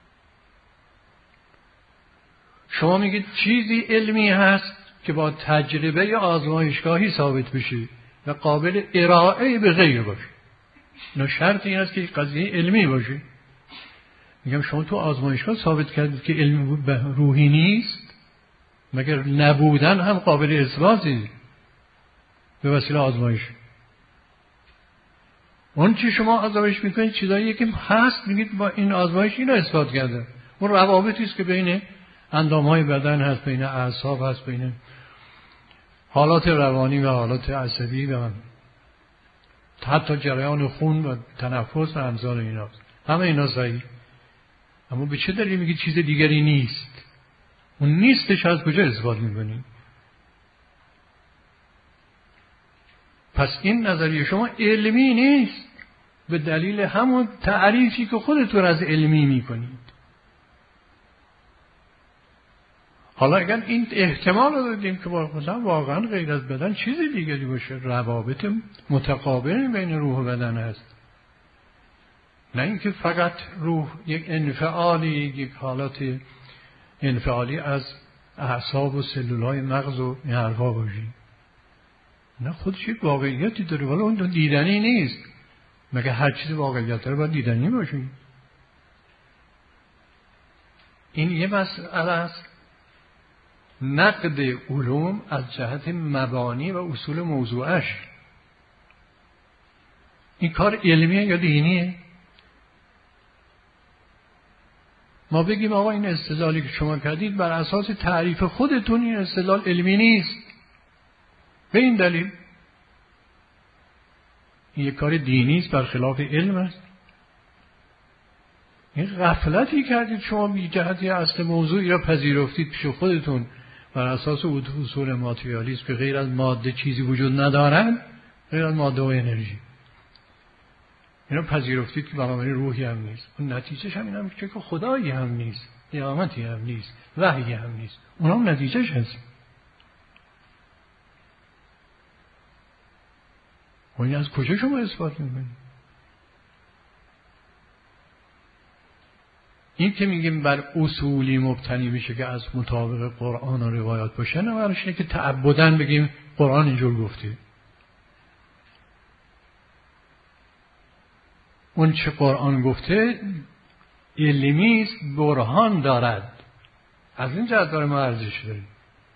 شما میگید چیزی علمی هست که با تجربه یا آزمایشگاهی ثابت بشه و قابل ارائه به غیر باشه، نه شرط این است که قضیه علمی باشه. میگم شما تو آزمایشگاه ثابت کردید که علم روحی نیست، مگر نبودن هم قابل اثباته به وسیله آزمایش. اون چی شما آزمایش میکنید چیزایی که هست میگید با این آزمایش اینو اثبات کرده. اون روابطی است که بین اندامهای بدن هست، بین اعصاب هست، بین حالات روانی و حالات عصبی و حتی جریان خون و تنفس و امثال اینا، همه اینا صحیح. اما به چه دلیل میگید چیز دیگری نیست؟ اون نیستش از کجا اثبات میکنید؟ پس این نظریه شما علمی نیست به دلیل همون تعریفی که خودتون از علمی میکنید. حالا اگر این احتمال رو دادیم که واقعا غیر از بدن چیزی دیگری باشه، روابط متقابل بین روح و بدن هست، نه اینکه فقط روح یک انفعالی، یک حالت انفعالی از اعصاب و سلولای مغز و این حرفا باشه. نه، خودش یک واقعیتی داره، ولی اون دیدنی نیست. مگه هر چیز واقعیت داره باید دیدنی باشه؟ این یه مسئله است. نقد علوم از جهت مبانی و اصول موضوعش، این کار علمیه یا دینیه؟ ما بگیم آقا این استدلالی که شما کردید بر اساس تعریف خودتون این استدلال علمی نیست، به این دلیل این یک کار دینی است، برخلاف علم است. این غفلتی کردید شما، بی جهتی اصل موضوعی را پذیرفتید پیش خودتون بر اساس اصول ماتریالیسم که غیر از ماده چیزی وجود ندارد، غیر از ماده و انرژی. اینا پذیرفتید که بنابراین روحی هم نیست. اون نتیجهش هم این هم که خدایی هم نیست، قیامتی هم نیست، وحی هم نیست. اون هم نتیجهش هست. و این از کجا شما اثبات میکنید؟ این که میگیم بر اصولی مبتنی بشه که از مطابق قرآن و روایات باشه، نه برشه که تعبداً بگیم قرآن اینجور گفته. اون چه قرآن گفته علمی است، برهان دارد، از این جهت داره ما ارزش داریم.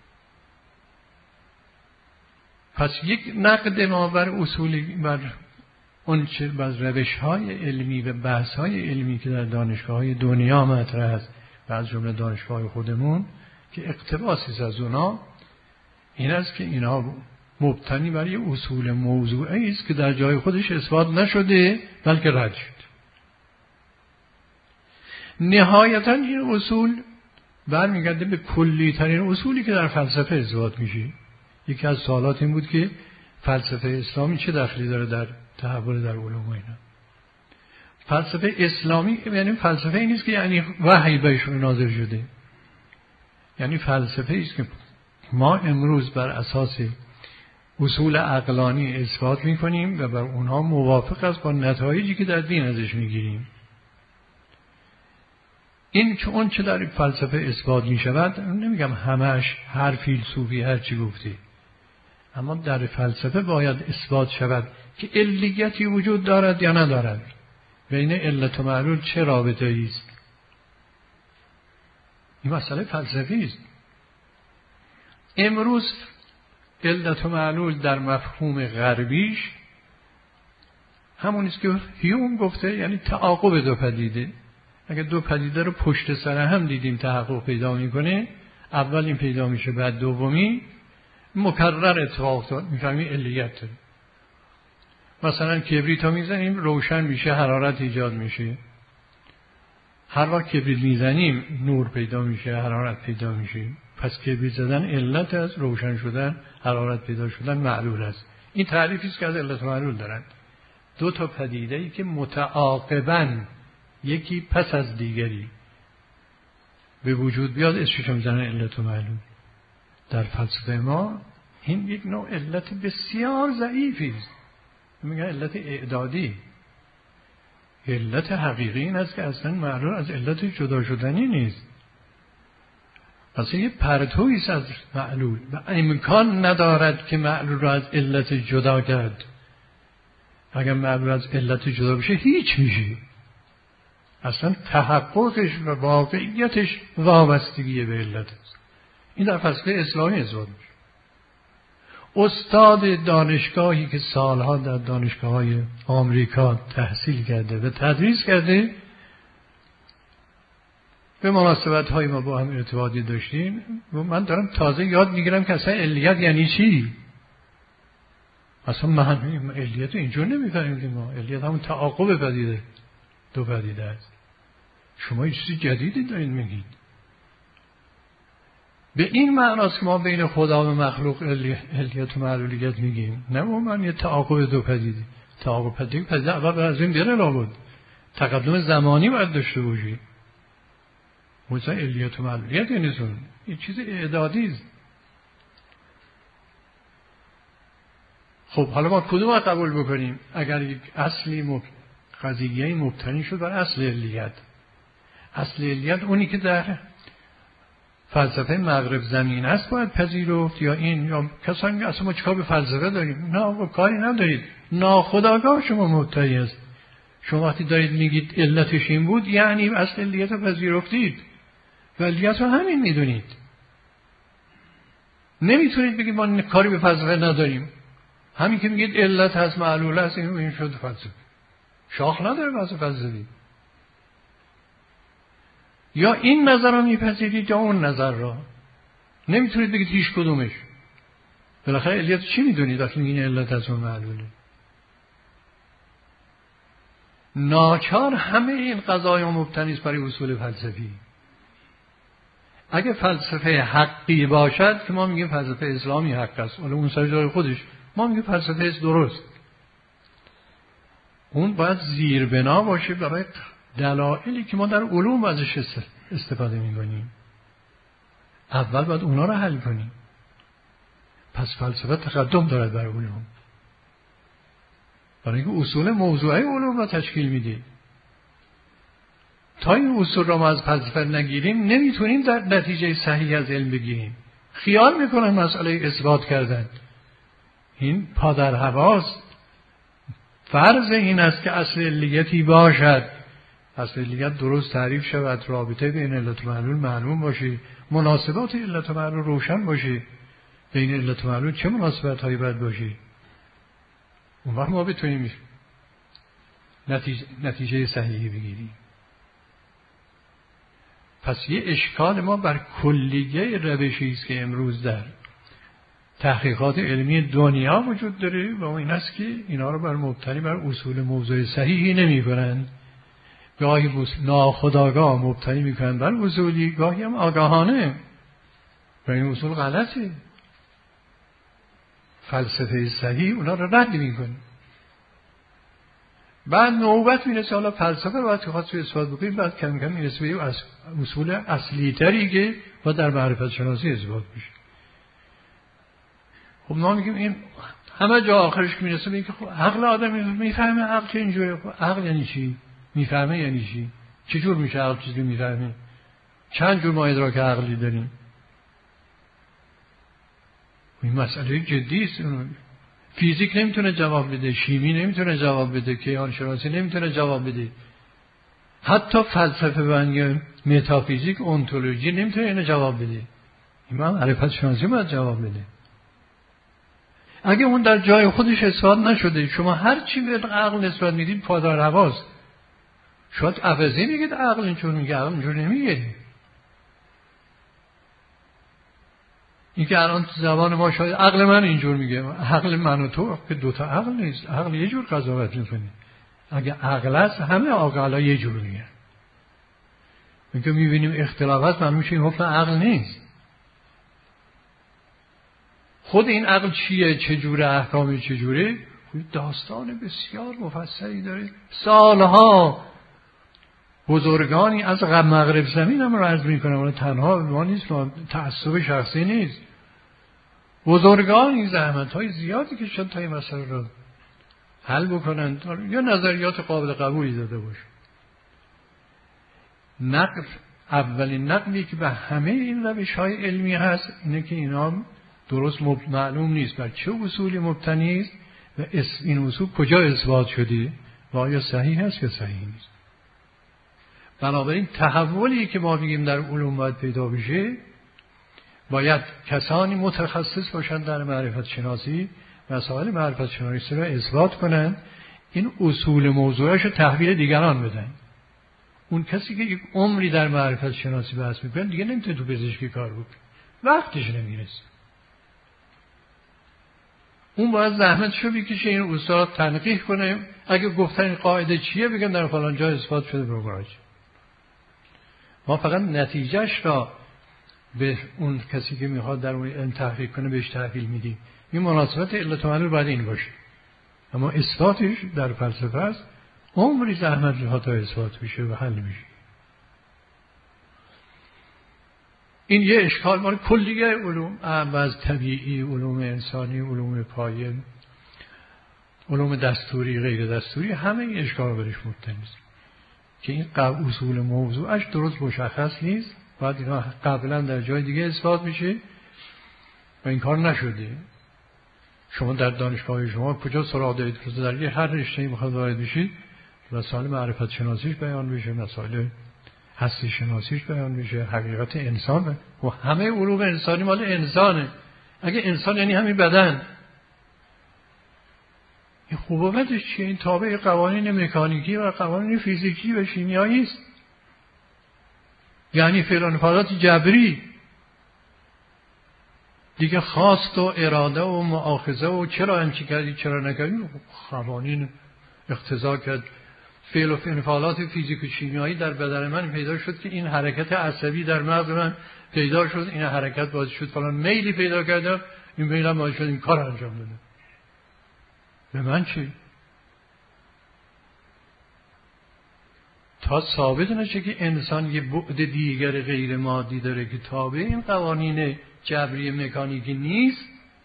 پس یک نقد ما بر اصولی، بر اون چه بر روش‌های علمی و بحث‌های علمی که در دانشگاه‌های دنیا مطرح است و از جمله دانشگاه خودمون که اقتباسی از اونا، این است که اینا مبتنی بر یه اصول موضوعی است که در جای خودش اثبات نشده بلکه رد شد. نهایتاً این اصول برمیگرده به کلی ترین اصولی که در فلسفه اثبات میشه. یکی از سوالات این بود که فلسفه اسلامی چه دخلی داره در تحول در علوم و اینا. فلسفه اسلامی یعنی فلسفه این نیست که یعنی وحی بهشون نازل شده، یعنی فلسفه است که ما امروز بر اساس اصول عقلانی اثبات میکنیم و بر اونها موافق است با نتایجی که در دین ازش میگیریم. این که اون چه در فلسفه اثبات میشود، نمیگم همش هر فیلسوفی هر چی گفته، اما در فلسفه باید اثبات شود که علیتی وجود دارد یا ندارد، بین علت و معلول چه رابطه‌ای است. این مسئله فلسفی است. امروز علت و معلول در مفهوم غربیش همون است که هیوم گفته، یعنی تعاقب دو پدیده. اگر دو پدیده رو پشت سر هم دیدیم تحقق پیدا میکنه، اول این پیدا میشه بعد دومی، مکرر اتفاق افتاد، میفهمیم علیت داره. مثلا کبریت ها میزنیم روشن میشه، حرارت ایجاد میشه. هر وقت کبریت میزنیم نور پیدا میشه، حرارت پیدا میشه. پس کبریت زدن علت است، روشن شدن، حرارت پیدا شدن معلول است. این تعریفی است که از علت و معلول دارند. دو تا پدیده ای که متعاقباً یکی پس از دیگری به وجود بیاد اسمش میزنن علت و معلول. در فلسفه ما این یک نوع علت بسیار ضعیفی است، میگن علت اعدادی. علت حقیقی این است که اصلا معلول از علت جدا شدنی نیست، اصلا یه پرتویی است از معلول و امکان ندارد که معلول را از علت جدا کرد. اگر معلول از علت جدا بشه هیچ میشه، اصلا تحققش و واقعیتش وابستگی به علت است. این در فلسفه اسلامی اثبات میشه. استاد دانشگاهی که سالها در دانشگاه‌های آمریکا تحصیل کرده و تدریس کرده، به مناسبت‌های ما با هم ارتباطی داشتیم و من دارم تازه یاد میگیرم که اصلا علیت یعنی چی. اصلا معنی علیت اینجور نمی‌فهمیم. ما علیت همون تعاقب پدیده، دو پدیده است. شما یه چیزی جدیدی دارید میگید. به این معناست که ما بین خدا و مخلوق علیت و معلولیت میگیم، نه من یه تعاقب دو پدیده. تعاقب پدیده پدیده اول از این بره لابد تقدم زمانی باید داشته باشی، موضوع علیت و معلولیت نیستون، این چیز اعدادی است. خب حالا ما کدوم رو قبول بکنیم؟ اگر یک اصلی مب... قضیه مبتنی شد بر اصل علیت، اصل علیت اونی که در فلسفه مغرب زمین است باید پذیرفت، یا این یا کسانی که اصلا ما چیکار به فلسفه داریم؟ نه کاری ندارید، ناخودآگاه شما مبتنی است. شما وقتی دارید میگید علتش این بود یعنی اصل علیت رو پذیرفتید و علیت رو همین میدونید. نمیتونید بگید ما کاری به فلسفه نداریم، همین که میگید علت هست معلول هست این این شد فلسفه. شاخ نداره واسه فلسفی. یا این نظر رو میپذیرید یا اون نظر را. نمیتونید بگید هیچ کدومش. بالاخره علیت چی میدونید وقتی میگین علت هست و معلوله؟ ناچار همه این قضایا مبتنی است برای اصول فلسفی. اگه فلسفه حقی باشد که ما میگیم فلسفه اسلامی حق است، ولی اون سر جای خودش ما میگیم فلسفه است درست، اون باید زیربنا باشه برای دلایلی که ما در علوم ازش استفاده میکنیم. اول باید اونا رو حل کنیم. پس فلسفه تقدم دارد بر علوم، برای اینکه اصول موضوعی علوم را تشکیل میده. تا این اصول را ما از فلسفه نگیریم نمیتونیم در نتیجه صحیح از علم بگیریم. خیال میکنن مسئله اثبات کردن، این پادر هواست. فرض این است که اصل علیتی باشد، اصل علیت درست تعریف شود، رابطه بین علت و معلول معلوم باشه، مناسبات علت و معلول روشن باشه، بین علت و معلول چه مناسبت هایی باید باشه. اون وقت ما بتونیم نتیجه, نتیجه صحیحی بگیریم. پس یه اشکال ما بر کلیه روشی است که امروز در تحقیقات علمی دنیا وجود داره و این است که اینا رو بر مبتنی بر اصول موضوع صحیحی نمی کنند. گاهی ناخودآگاه مبتنی می کنند بر اصولی، گاهی هم آگاهانه و این اصول غلطه. فلسفه صحیح اونا رو رد می کنه. بعد نوبت می رسه حالا فلسفه باید که خواست اثبات بکنیم، بعد کم کم می رسه به اصول اصلی تری که باید در معرفت شناسی اثبات بشه. خب ما میگیم این همه جا آخرش که میرسه میگه خب عقل آدم میفهمه عقل چه اینجوره. خب عقل یعنی چی؟ میفهمه یعنی چی؟ چجور میشه عقل چیزی میفهمه؟ چند جور ما ادراک عقلی داریم؟ این مسئله جدی است. فیزیک نمیتونه جواب بده، شیمی نمیتونه جواب بده، کیهان شناسی نمیتونه جواب بده، حتی فلسفه و متافیزیک اونتولوژی نمیتونه اینو جواب بده. این معرفت شناسی باید جواب بده. اگه اون در جای خودش اثبات نشده، شما هر چی به عقل نسبت میدید پادر هواست. شاید عوضی میگید عقل اینجور میگه، عقل اینجور نمیگه. این که الان تو زبان ما شاید عقل من اینجور میگه، عقل من و تو که دوتا عقل نیست، عقل یه جور قضاوت میکنه. اگه عقل است همه عقلا یه جور میگن. این که میبینیم اختلافات من میشه این حکم عقل نیست. خود این عقل چیه، چجوره، احکام چجوره، داستان بسیار مفصلی داره. سالها بزرگانی از مغرب زمین هم رو عرض میکنم، اون تنها ما نیست، تعصب شخصی نیست، بزرگانی زحمت های زیادی که شد تا این مسئله رو حل بکنند یا نظریات قابل قبولی داده باشه. نقل، اولین نقلی که به همه این روش های علمی هست اینه که اینا درست معلوم نیست بر چه اصولی مبتنی است و این اصول کجا اثبات شده و آیا صحیح است یا صحیح نیست. بنابراین تحولی که ما بگیم در علوم باید پیدا بشه، باید کسانی متخصص باشند در معرفت شناسی، مسائل معرفت شناسی را اثبات کنند، این اصول موضوعش رو تحویل دیگران بدن. اون کسی که یک عمری در معرفت شناسی بحث میکنه دیگه نمیتونه تو پزشکی کار بکنه، وقتش نمیرسه. اون باید زحمتشو بکشه این اصول تنقیح کنه، اگه گفتن این قاعده چیه بگن در فلان جا اثبات شده به مراجعه. ما فقط نتیجهش را به اون کسی که میخواد در اون علم تحقیق کنه بهش تحویل میدیم. این مناسبت علت و معلول باید این باشه، اما اثباتش در فلسفه است عمری زحمت ها تا اثبات بشه و حل بشه. این یه اشکال مال کلیه علوم، از طبیعی، علوم انسانی، علوم پایه، علوم دستوری، غیر دستوری، همه این اشکال برش مبتنی است که این اصول موضوعش درست مشخص نیست، بعد اینا قبلا در جای دیگه اثبات میشه و این کار نشده. شما در دانشگاه شما کجا سراغ دارید در یه هر رشته‌ای میخواد وارد بشید مسائل معرفت شناسیش بیان بشه، مسائل هستی شناسیش بیان بشه، حقیقت انسان و همه علوم انسانی مال انسانه. اگه انسان یعنی همین بدن، این خوب و بدش چیه؟ این تابع قوانین مکانیکی و قوانین فیزیکی و شیمیایی است، یعنی فعل و انفعالات جبری دیگه. خواست و اراده و مؤاخذه و چرا همچی کردی چرا نکردی، قوانین اقتضا کرد. فعل و انفعالات فیزیک و شیمیایی در بدن من پیدا شد که این حرکت عصبی در مغز من پیدا شد، این حرکت باعث شد فلان میلی پیدا کردم، این میلم باعث شد این کار انجام بده. به من چی؟ تا ثابت نشه که انسان یه بعد دیگر غیر مادی داره که تابع این قوانین جبری مکانیکی نیست،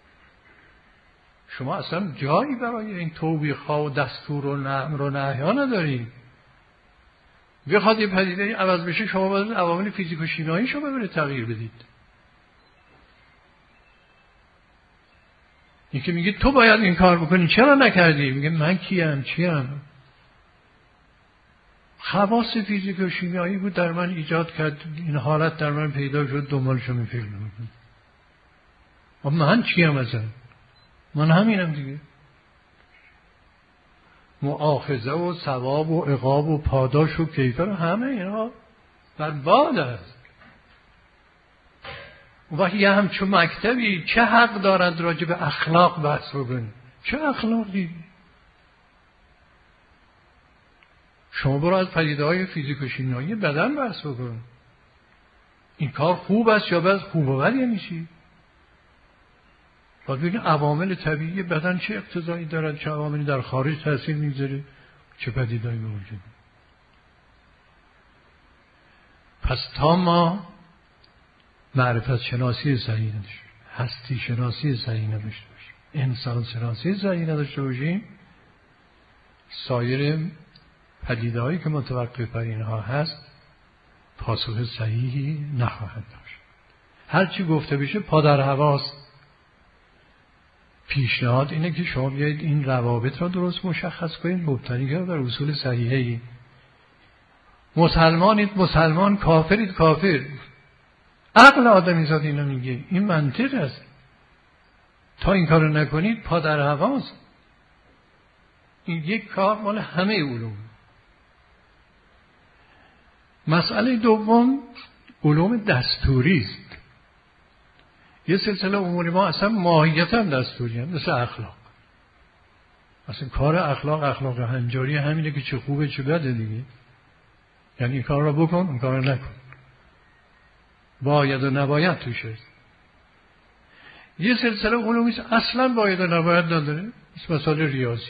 شما اصلا جایی برای این توبیخ‌ها و دستور و امر و نهی‌ها ندارید. بخواد یه پدیده عوض بشه شما باید عوامل فیزیک و شیمیایی شما ببرید تغییر بدید. این که میگه تو باید این کار بکنی چرا نکردی؟ میگه من کیم چیم؟ خواص فیزیک و شیمیایی بود در من ایجاد کرد، این حالت در من پیدا شد، دنبالشو میفهمم. و من چیم اصلا؟ من همینم دیگه. مؤاخذه و ثواب و عقاب و پاداش و کیفر همه اینها برباد است. و یه همچون مکتبی چه حق دارد راجع به اخلاق بحث بکنی؟ چه اخلاقی؟ شما برو از پدیده های فیزیک و شیمیایی بدن بحث بکن. این کار خوب است یا بد؟ خوب و بد یعنی چی؟ باید ببینید عوامل طبیعی بدن چه اقتضایی دارد، چه عواملی در خارج تاثیر میگذاره، چه پدیده‌ای موجوده. پس تا ما معرفت شناسی صحیح نداشته باشیم، هستی شناسی صحیح نداشته باشیم، انسان شناسی صحیح نداشته باشیم، سایر پدیده‌هایی که متوقف بر اینها هست پاسخ صحیحی نخواهد داشت. هر چی گفته بشه پا در هواست. پیشنهاد اینه که شما بیایید این روابط را درست مشخص کنید، مبتنی بر اصول صحیحی. مسلمانید مسلمان، کافرید کافر. عقل آدمیزاد اینو میگه، این منطق است. تا این کارو نکنید پا در هواست. این یک کار مال همه علوم. مسئله دوم علوم دستوری است. یه سلسله امور ما اصلا ماهیتا دستوری هم، مثل اخلاق. اصلا کار اخلاق اخلاق هنجاری همینه که چه خوبه چه بده دیگه. یعنی این کار را بکن اون کار را نکن، باید و نباید توش هست. یه سلسله علومی اصلا باید و نباید نداره، مثل مسائل ریاضی.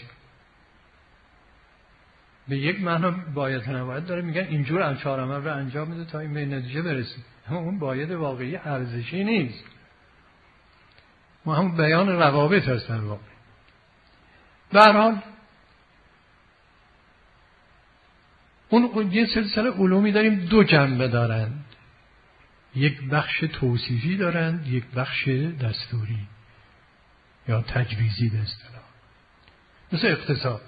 به یک معنا باید و نباید داره، میگن اینجور هم چهار عمل رو انجام بده تا این به نتیجه برسید. اما اون باید واقعی ارزشی نیست، ما هم بیان روابط هست در واقع. به هر حال اون یه سلسله علومی داریم دو جنبه دارند، یک بخش توصیفی دارند، یک بخش دستوری یا تجویزی به اصطلاح. مثل اقتصاد.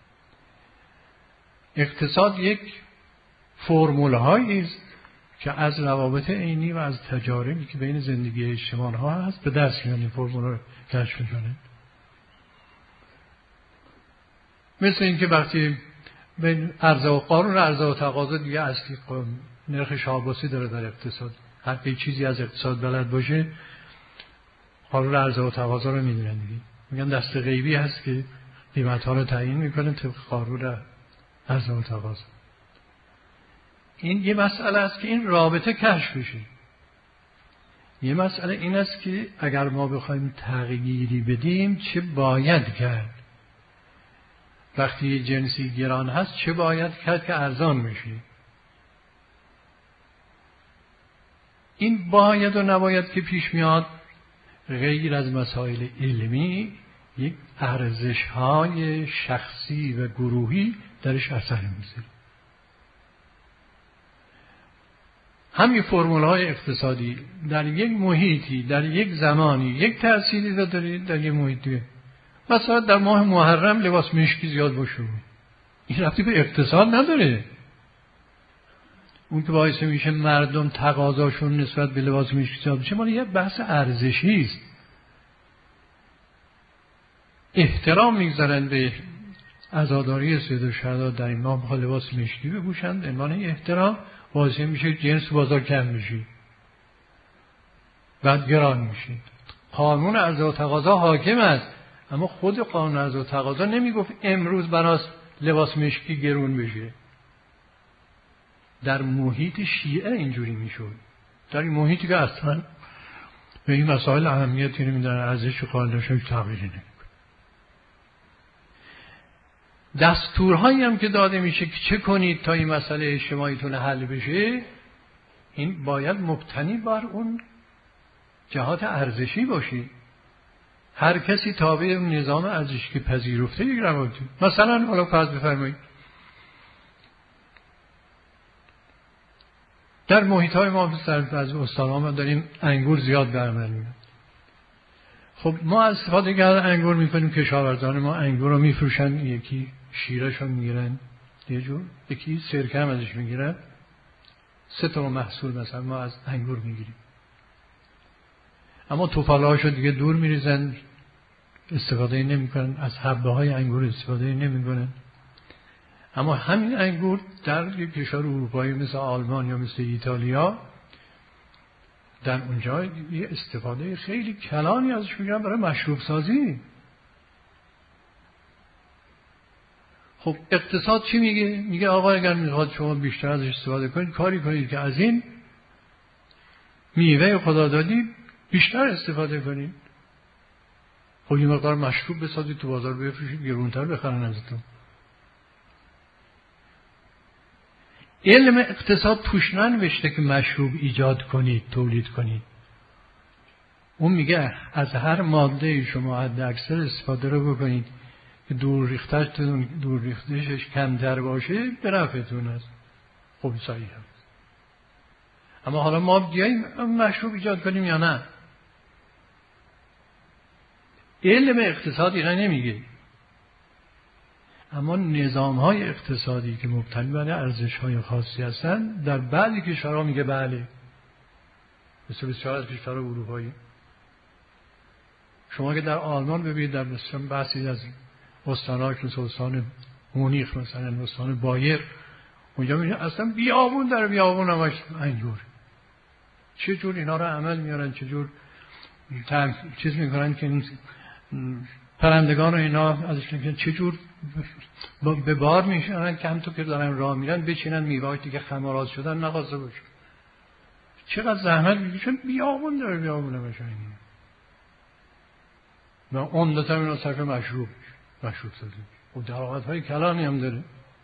اقتصاد یک فرمول هایی است که از روابط عینی و از تجاربی که بین زندگی اجتماع ها هست به دست میاد، این فرمول رو کشف میکنه. مثل اینکه وقتی بین عرضه و قانون عرضه و تقاضا دیگه اصلی نرخ شاباسی داره در اقتصاد. هر کی چیزی از اقتصاد بلد باشه قانون عرضه و تقاضا رو میدونن دیگه. میگن دست غیبی هست که قیمت ها رو تعیین میکنه طبق قانون عرضه و تقاضا. این یه مسئله است که این رابطه کشف بشه. یه مسئله این است که اگر ما بخوایم تغییری بدیم چه باید کرد. وقتی یه جنسی گران هست چه باید کرد که ارزان بشه. این باید و نباید که پیش میاد غیر از مسائل علمی یک ارزش‌های شخصی و گروهی درش اثر میذاره. همین فرمول‌های اقتصادی در یک محیطی، در یک زمانی یک تأثیری داره در یک محیط دیگه. مثلا در ماه محرم لباس مشکی زیاد باشه، این ربطی به اقتصاد نداره. اون که باعث میشه مردم تقاضاشون نسبت به لباس مشکی زیاد بشه، مال یه بحث ارزشی است. احترام میگذارن به عزاداری سید الشهدا در این ماه لباس مشکی بپوشند، عنوان احترام باعث میشه جنس بازار کم میشه، بعد گران میشه. قانون عرضه و تقاضا حاکم است، اما خود قانون عرضه و تقاضا نمیگفت امروز بناس لباس مشکی گرون بشه. در محیط شیعه اینجوری میشد، در این محیطی که اصلا به این مسائل اهمیتی نمیدن، ارزش قائل نشون تغییری نمیکنه. دستورهایی هم که داده میشه که چه کنید تا این مسئله اجتماعیتون حل بشه، این باید مبتنی بر اون جهات ارزشی باشه. هر کسی تابع نظام ارزشی که پذیرفته یک روابطی. مثلا حالا فرض بفرمایید در محیط های ما در از استان‌ها ما داریم انگور زیاد در عمل میاد. خب ما استفاده کرده انگور میکنیم، کشاورزان ما انگور رو میفروشن، یکی شیرش رو میگیرن یه جور، یکی سرکه هم ازش میگیرن. سه تا محصول مثلا ما از انگور میگیریم، اما توفالهاشو دیگه دور میریزن، استفاده نمیکنن، از حبه های انگور استفاده نمیکنن. اما همین انگور در یک کشور اروپایی مثل آلمان یا مثل ایتالیا، در اونجا یه استفاده خیلی کلانی ازش میگیرن برای مشروب سازی. خب اقتصاد چی میگه؟ میگه آقا اگر میخواد شما بیشتر ازش استفاده کنید، کاری کنید که از این میوه خدا دادی بیشتر استفاده کنید. خب این مقدار مشروب بسازید تو بازار بفروشید، گرونتر بخرن ازتون. علم اقتصاد توش ننوشته که مشروب ایجاد کنید، تولید کنید. اون میگه از هر ماده شما حد اکثر استفاده رو بکنید که دور ریختش دور ریختشش کمتر باشه، به نفعتون است. خب صحیح است. اما حالا ما بیاییم مشروب ایجاد کنیم یا نه؟ علم اقتصاد اینا نمیگه. اما نظام‌های اقتصادی که مبتنی بر ارزش‌های خاصی هستن در بعضی کشورها میگه بله، مثل بسیار از کشورهای اروپایی. شما که در آلمان ببینید، در مثلا بحثی از استان‌ها مثل استان مونیخ، مثلا استان بایر، اونجا میگه اصلا بیابون در بیابون همش انگور. چه جور اینا رو عمل میارن، چه جور چیز میکنن که این پرندگان و اینا ازش میگن چه جور به بار میشنن که همونطور که دارن راه میرن بچینن میوه‌ای دیگه خمارات شدن نخواسته باشه. چقدر زحمت میکشن، بیابون داره بیابون همش اینه. و عمدتاً اینا صرف مشروب مشروب سازی و درآمدهای کلانی هم داره.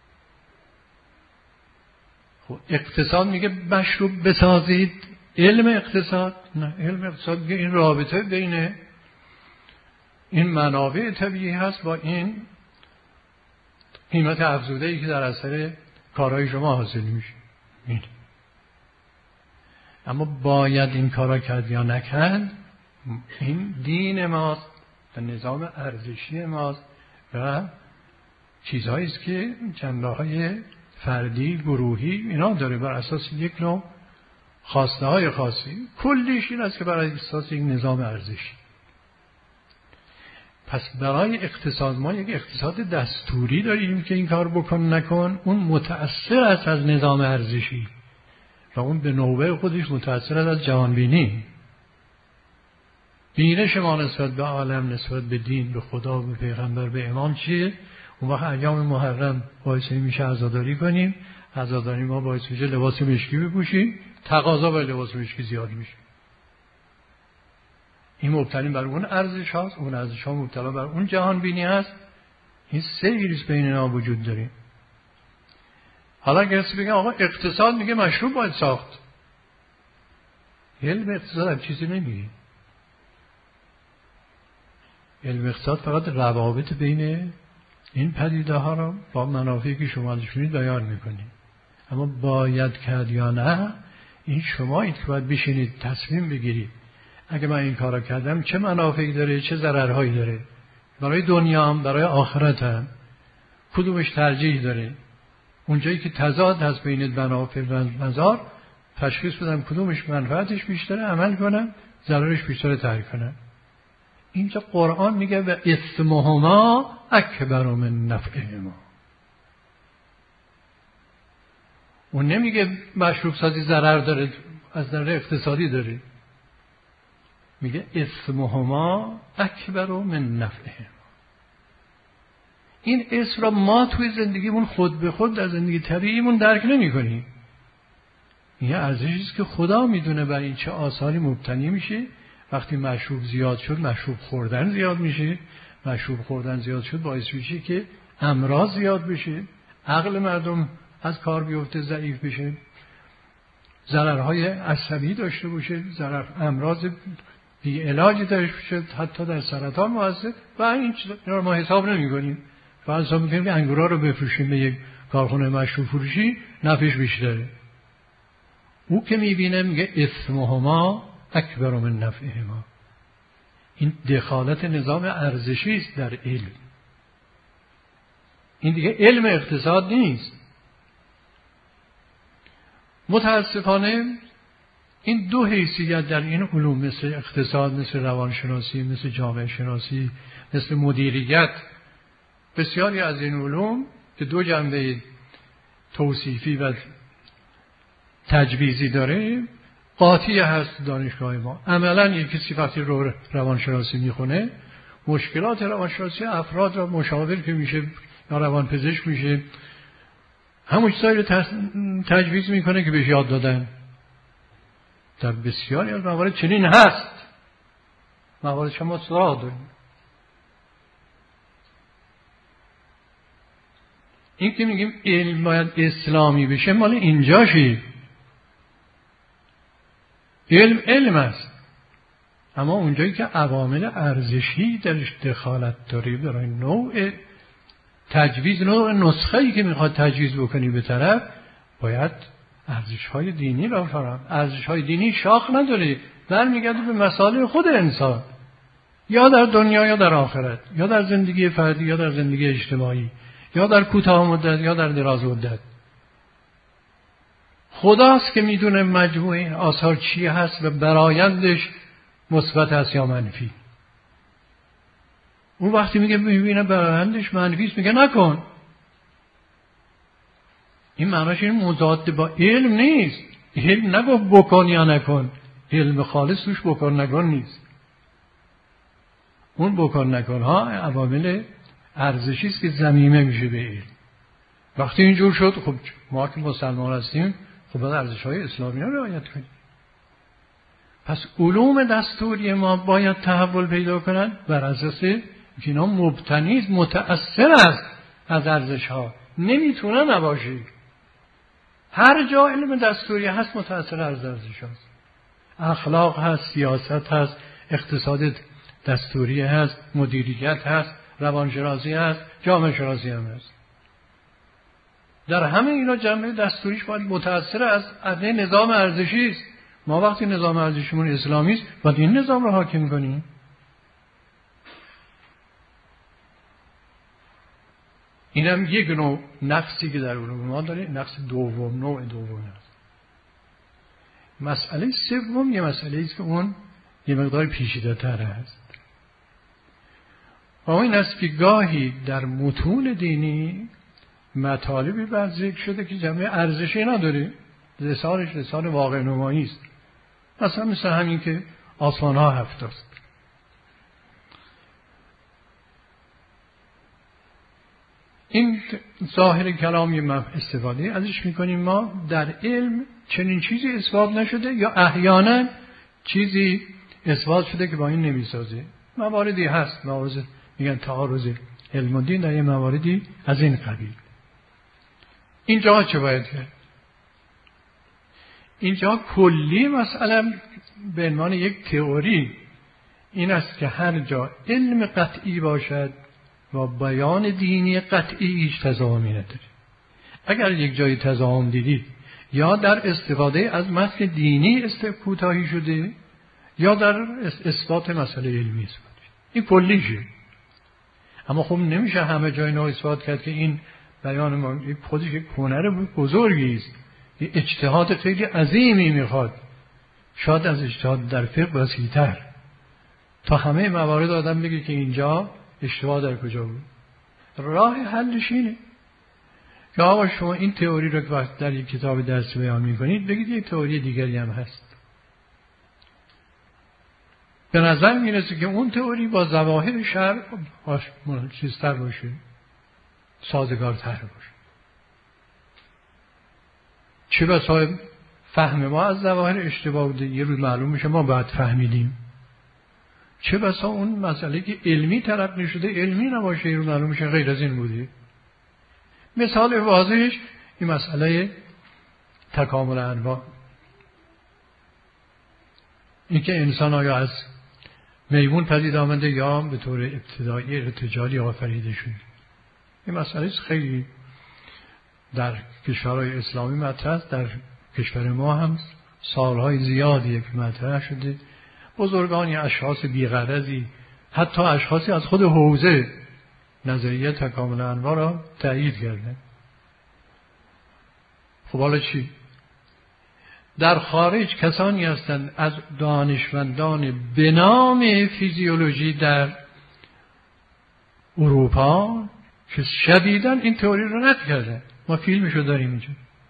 خب اقتصاد میگه مشروب بسازید، علم اقتصاد نه. علم اقتصاد میگه این رابطه بین این منابع طبیعی هست با این قیمت افزوده‌ای که در اثر کارهای شما حاصل میشه. این. اما باید این کارا کرد یا نکرد، این دین ماست و نظام ارزشی ماست و چیزهایی است که جنبه‌های فردی، گروهی اینا داره، بر اساس یک نوع خواسته های خاصی. کلیش این است که بر اساس یک نظام ارزشی. پس برای اقتصاد ما یک اقتصاد دستوری داریم که این کار بکن نکن، اون متأثر است از نظام ارزشی و اون به نوبه خودش متأثر است از جهانبینی. بینش ما نسبت به عالم، نسبت به دین، به خدا، به پیغمبر، به امام چیه؟ اون وقت ایام محرم باعث میشه عزاداری کنیم، عزاداری ما باعث میشه لباس مشکی بپوشیم، تقاضا برای لباس مشکی زیاد میشه. این مبتنی بر اون ارزش هاست، اون ارزش ها مبتلا بر اون جهان بینی هست. این سه ایریس بین اینا وجود داره. حالا کسی بگه آقا اقتصاد میگه مشروب باید ساخت، علم اقتصاد هم چیزی نمیگه. علم اقتصاد فقط روابط بین این پدیده ها رو با منافعی که شما ازش می‌بینید بیان میکنید. اما باید کرد یا نه، این شمایید که باید بشینید تصمیم بگیرید اگه من این کارا کردم چه منافعی داره، چه ضررهایی داره، برای دنیام، برای آخرتم کدومش ترجیح داره. اونجایی که تضاد هست بین منافع و مضار تشخیص بدم کدومش منفعتش بیشتره، عمل کنم، ضررش بیشتره ترک کنم. اینجا قرآن میگه و اثمهما اکبر من نفعهما. اون نمیگه مشروب سازی ضرر داره، از نظر اقتصادی داره، میگه اثمهما اکبر من نفعهما. این اسم را ما توی زندگیمون خود به خود در زندگی طبیعیمون درک نمی کنیم. این ارزشی است که خدا میدونه بر این چه آثاری مبتنی میشه. وقتی مشروب زیاد شد، مشروب خوردن زیاد میشه. مشروب خوردن زیاد شد باعث میشه که امراض زیاد بشه، عقل مردم از کار بیفته، ضعیف بشه، ضررهای عصبی داشته باشه، ضرر امراض بی علاج داشته باشه، حتی در سرطان مؤثر. و این چیزا ما حساب نمی‌کنیم. فقط حساب می‌کنیم که انگورا رو بفروشیم به یک کارخانه مشروب فروشی، نفعش بیشتره. او که می‌بینه میگه اثمهما اکبر من نفعهما. این دخالت نظام ارزشی است در علم. این دیگه علم اقتصاد نیست. متاسفانه این دو حیثیت در این علوم مثل اقتصاد، مثل روانشناسی، مثل جامعه شناسی، مثل مدیریت، بسیاری از این علوم که دو جنبه توصیفی و تجویزی داره، قاطی هست دانشگاه ما. عملا یک کسی وقتی رو روانشناسی میخونه، مشکلات روانشناسی افراد را مشاور که میشه یا روانپزشک میشه، همون چیزایی رو تجویز میکنه که بهش یاد دادن. در بسیاری از موارد چنین هست. موارد شما سراغ داریم. این که میگیم علم باید اسلامی بشه مال اینجاشی. علم علم است، اما اونجایی که عوامل ارزشی درش دخالت داره، برای نوع تجویز، نوع نسخه‌ای که میخواد تجویز بکنی به طرف، باید ارزش‌های دینی را فراهم. ارزش‌های دینی شاخ نداره، برمیگرده به مصالح خود انسان، یا در دنیا یا در آخرت، یا در زندگی فردی یا در زندگی اجتماعی، یا در کوتاه مدت یا در دراز مدت. خداست که میدونه مجموع این آثار چی هست و برآیندش مثبت است یا منفی. اون وقتی میگه میبینه برآیندش منفی است، میگه نکن. این معناش این مضاد با علم نیست. علم نگو بکن یا نکن. علم خالص توش بکن نکن نیست. اون بکن نکن ها عوامل ارزشی است که ضمیمه میشه به علم. وقتی اینجور شد، خب ما که مسلمان هستیم، خب باید ارزش‌های اسلامی رو رعایت کنیم. پس علوم دستوری ما باید تحول پیدا کنند بر اساس اینا مبتنی است، متأثر است از ارزش‌ها، نمیتونه نباشه. هر جا علم دستوری هست متأثر از ارزش هست. اخلاق هست، سیاست هست، اقتصاد دستوری هست، مدیریت هست، روانشناسی هست، جامعه شناسی هم هست. در همه اینا جنبه دستوریش باید متأثر از از نظام ارزشی است. ما وقتی نظام ارزشیمون اسلامی است، باید این نظام رو حاکم کنیم. اینم یک نوع نقصی که در علوم ما داره، نقص دوم، نوع دوم است. مسئله سوم یه مسئله است که اون یه مقدار پیچیده‌تر است. و این است که گاهی در متون دینی مطالبی بعد ذکر شده که جنبه ارزشی نداره، لسانش لسان واقع نمایی است. مثلا مثل همین که آسمان ها هفت است. این ظاهر کلامی استفاده ازش میکنیم ما. در علم چنین چیزی اثبات نشده یا احیانا چیزی اثبات شده که با این نمیسازه. مواردی هست، موارد میگن تعارض علم و دین در یه مواردی از این قبیل. اینجا چه باید کرد؟ اینجا کلی مسئله به عنوان یک تئوری این است که هر جا علم قطعی باشد و بیان دینی قطعی هیچ تضاهمی نداره. اگر یک جای تضاهم دیدید یا در استفاده از متن دینی کوتاهی شده یا در اثبات مسئله علمی اثبات، این کلیشه. اما خب نمیشه همه جای نو اثبات کرد که این بیان ما خودش یک هنر بزرگی است، یه اجتهاد خیلی عظیمی میخواد، شاید از اجتهاد در فقه وسیع‌تر، تا همه موارد آدم بگه که اینجا اشتباه در کجا بود. راه حلش اینه که آقا شما این تئوری رو که وقت در یک کتاب درسی بیان میکنید بگید یک تئوری دیگری هم هست. به نظر میرسه که اون تئوری با ظواهر شرع چیزتر باشه، سازگارتر باشه. چه بسا فهم ما از ظواهر اشتباه بوده، یه روز معلوم میشه ما باید فهمیدیم. چه بسا اون مسئله که علمی تلقی شده علمی نباشه، یه روز معلوم میشه غیر از این بوده. مثال واضحش این مسئله تکامل انواع، این که انسان آیا از میمون پدید آمده یا به طور ابتدایی ارتجالی آفریده شده. این مسئله خیلی در کشورهای اسلامی مطرح است، در کشور ما هم سالهای زیادی که مطرح شده. بزرگانی اشخاص بی‌غرضی، حتی اشخاصی از خود حوزه نظریه تکامل انواع را تایید کردند. خب حالا چی؟ در خارج کسانی هستند از دانشمندان به نام فیزیولوژی در اروپا که شدیداً این تئوری رو رد کردن. ما فیلمشو داریم اینجا.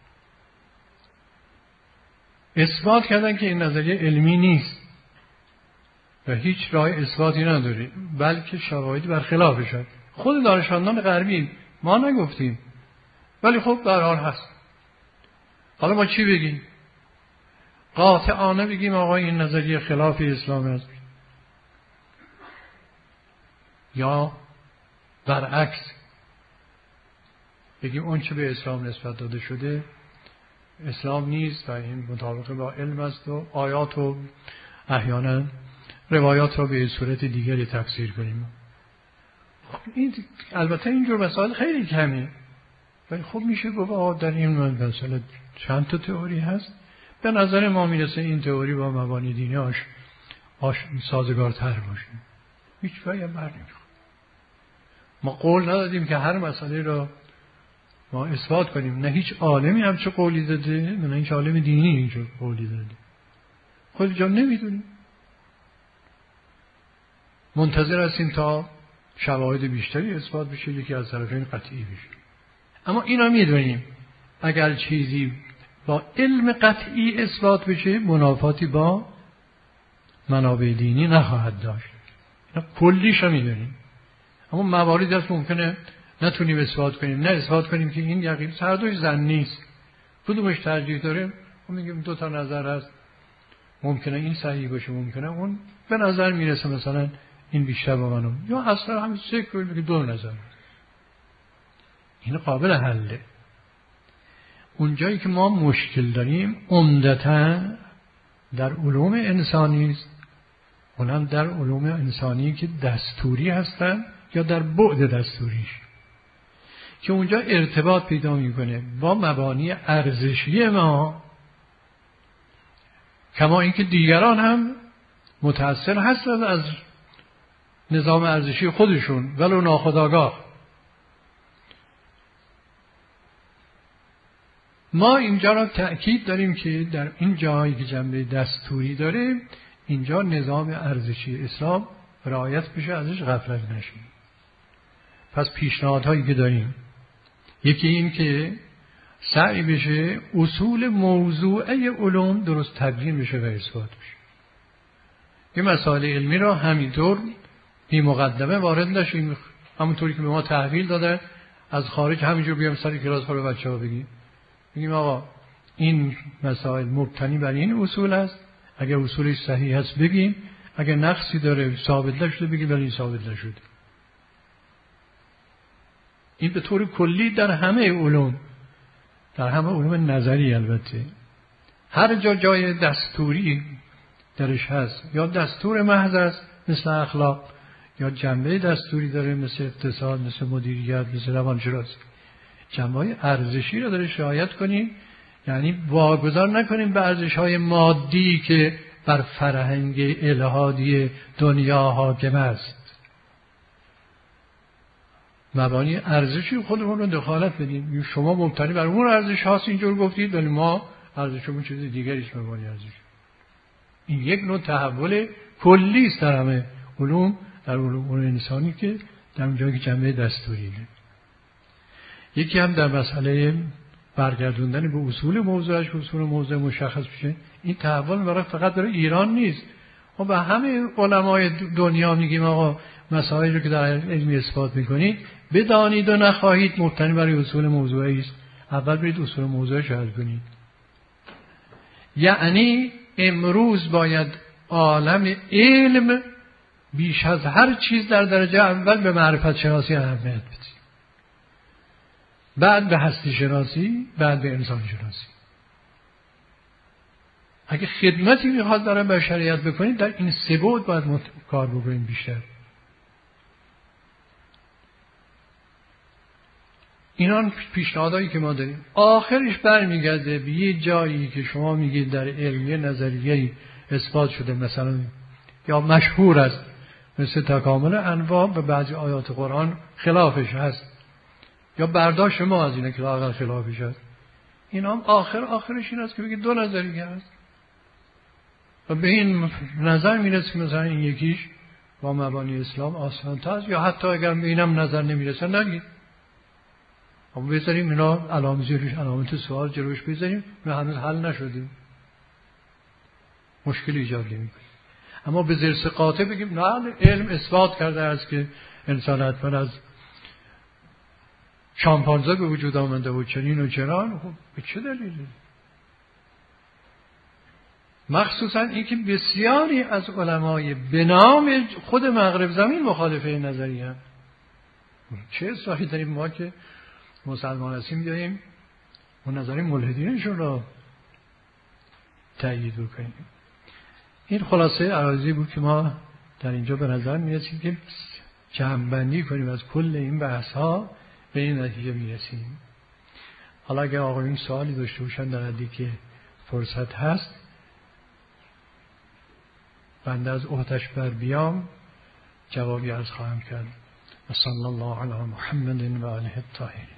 اثبات کردن که این نظریه علمی نیست و هیچ راه اثباتی نداره، بلکه شواهدی برخلافش هست. خود دانشمندان غربی، ما نگفتیم، ولی خب به هر حال هست. حالا ما چی بگیم؟ قاطعانه بگیم آقا این نظریه خلاف اسلام است، یا برعکس بگیم اون چه به اسلام نسبت داده شده اسلام نیست و این مطابق با علم است و آیات و احیانا روایات را به صورت دیگری تفسیر کنیم. این البته اینجور مسائل خیلی کمی، ولی خب میشه گفت در این مسئله چند تا تئوری هست. به نظر ما میرسه این تئوری با مبانی دینی آش, آش سازگارتر باشه. هیچ جایی هم بر نمیخواد. ما قول ندادیم که هر مسئله را ما اثبات کنیم، نه هیچ عالمی هم چه قولی داده، نه هیچ عالم دینی اینجور قولی داده. خود جا نمیدونیم، منتظر هستیم تا شواهد بیشتری اثبات بشه، یکی از طرفین قطعی بشه. اما اینا میدونیم اگر چیزی با علم قطعی اثبات بشه منافاتی با منابع دینی نخواهد داشت. اینا کلیش هم میدونیم. اما مواردی هست ممکنه نتونیم اثبات کنیم، نه اثبات کنیم که این یقین هر دوش زن نیست، کدومش ترجیح داره. ما میگیم دو تا نظر هست، ممکنه این صحیح باشه، ممکنه اون. به نظر میرسه مثلا این بیشتر با منو، یا اصلا همین سکر میگه دو نظر. این قابل حله. اونجایی که ما مشکل داریم عمدتاً در علوم انسانی است، اونم در علوم انسانی که دستوری هستن یا در بعد دستوریش، که اونجا ارتباط پیدا میکنه با مبانی ارزشی ما، کما اینکه دیگران هم متأثر هستند از نظام ارزشی خودشون ولو ناخودآگاه. ما اینجا را تأکید داریم که در این جایی که جنبه دستوری داره، اینجا نظام ارزشی اسلام رعایت بشه، ازش غفلت نشه. پس پیشنهادهایی که داریم، یکی این که سعی بشه اصول موضوعه علوم درست تبیین بشه و اثبات بشه. این مسائل علمی را همینطور بی مقدمه وارد نشیم، همونطوری که به ما تحویل دادن از خارج همینجور بیام سر کلاس ها رو بچه ها بگیم بگیم آقا این مسائل مبتنی بر این اصول است، اگر اصولش صحیح هست بگیم، اگر نقصی داره ثابت نشده بگیم ولی ثابت نشده. این به طور کلی در همه علوم، در همه علوم نظری البته هر جا جای دستوری درش هست، یا دستور محض است مثل اخلاق، یا جنبه دستوری داره مثل اقتصاد، مثل مدیریت، مثل روانشناسی، جنبه ارزشی رو داره رعایت کنیم. یعنی واگذار نکنیم به ارزش‌های مادی که بر فرهنگ الهادی دنیا حاکم است. مبانی ارزشی خودمون رو دخالت بدیم. شما مبتنی بر اون ارزش هاست اینجور گفتید، ولی ما ارزشمون چیز دیگری است. مبانی ارزش این یک نوع تحول کلی است در همه علوم، در علوم انسانی که در اونجایی که جنبه دستوریه. یکی هم در مسئله برگردوندن به اصول موضوعش، اصول موضوع مشخص بشه. این تحول برای فقط برای ایران نیست. ما به همه علمای دنیا میگیم آقا مسائلی رو که در علمی اثبات میکنید بدانید و نخواهید مبتنی برای اصول موضوعی است. اول برید اصول موضوعش حل کنید. یعنی امروز باید عالم علم بیش از هر چیز در درجه اول به معرفت شناسی اهمیت بده، بعد به هستی شناسی، بعد به انسان شناسی. اگه خدمتی میخواد برای بشریت بکنید در این سه بعد باید کار بکنیم بیشتر. اینان پیشنهادایی که ما داریم آخرش برمیگرده به یه جایی که شما میگید در علمیه نظریه‌ای اثبات شده مثلا یا مشهور است مثل تکامل انواع به بعضی آیات قرآن خلافش هست، یا برداشت ما از اینه که لااقل خلافش هست. اینا هم آخر آخرش این است که بگید دو نظریه هست و به این نظر میرسه که مثلا این یکیش با مبانی اسلام آسان‌تر است، یا حتی اگر به اینم نظر نمیرسه نگید. اما بذاریم اینا علامت جلوش علامت سوال جلوش بذاریم و هنوز حل نشدیم، مشکل ایجاد نمی‌کنه. اما به زرس قاطع بگیم نه علم اثبات کرده است که انسان حتما از شامپانزه به وجود آمده و چنین و چنان، خب به چه دلیلی؟ مخصوصا اینکه بسیاری از علمای به نام خود مغرب زمین مخالفه این نظریه هم. چه اصلاحی داریم ما که مسلمان هستیم بیاییم اون نظری ملحدینشون را تأیید بکنیم. این خلاصه عرضی بود که ما در اینجا به نظر میرسیم که جمع‌بندی کنیم از کل این بحث ها به این نتیجه میرسیم. حالا اگر آقایون سوالی داشته باشن در حدی که فرصت هست بنده از عهده‌اش بر بیام جوابی عرض خواهم کرد. صلی الله علی محمد و آله الطاهرین.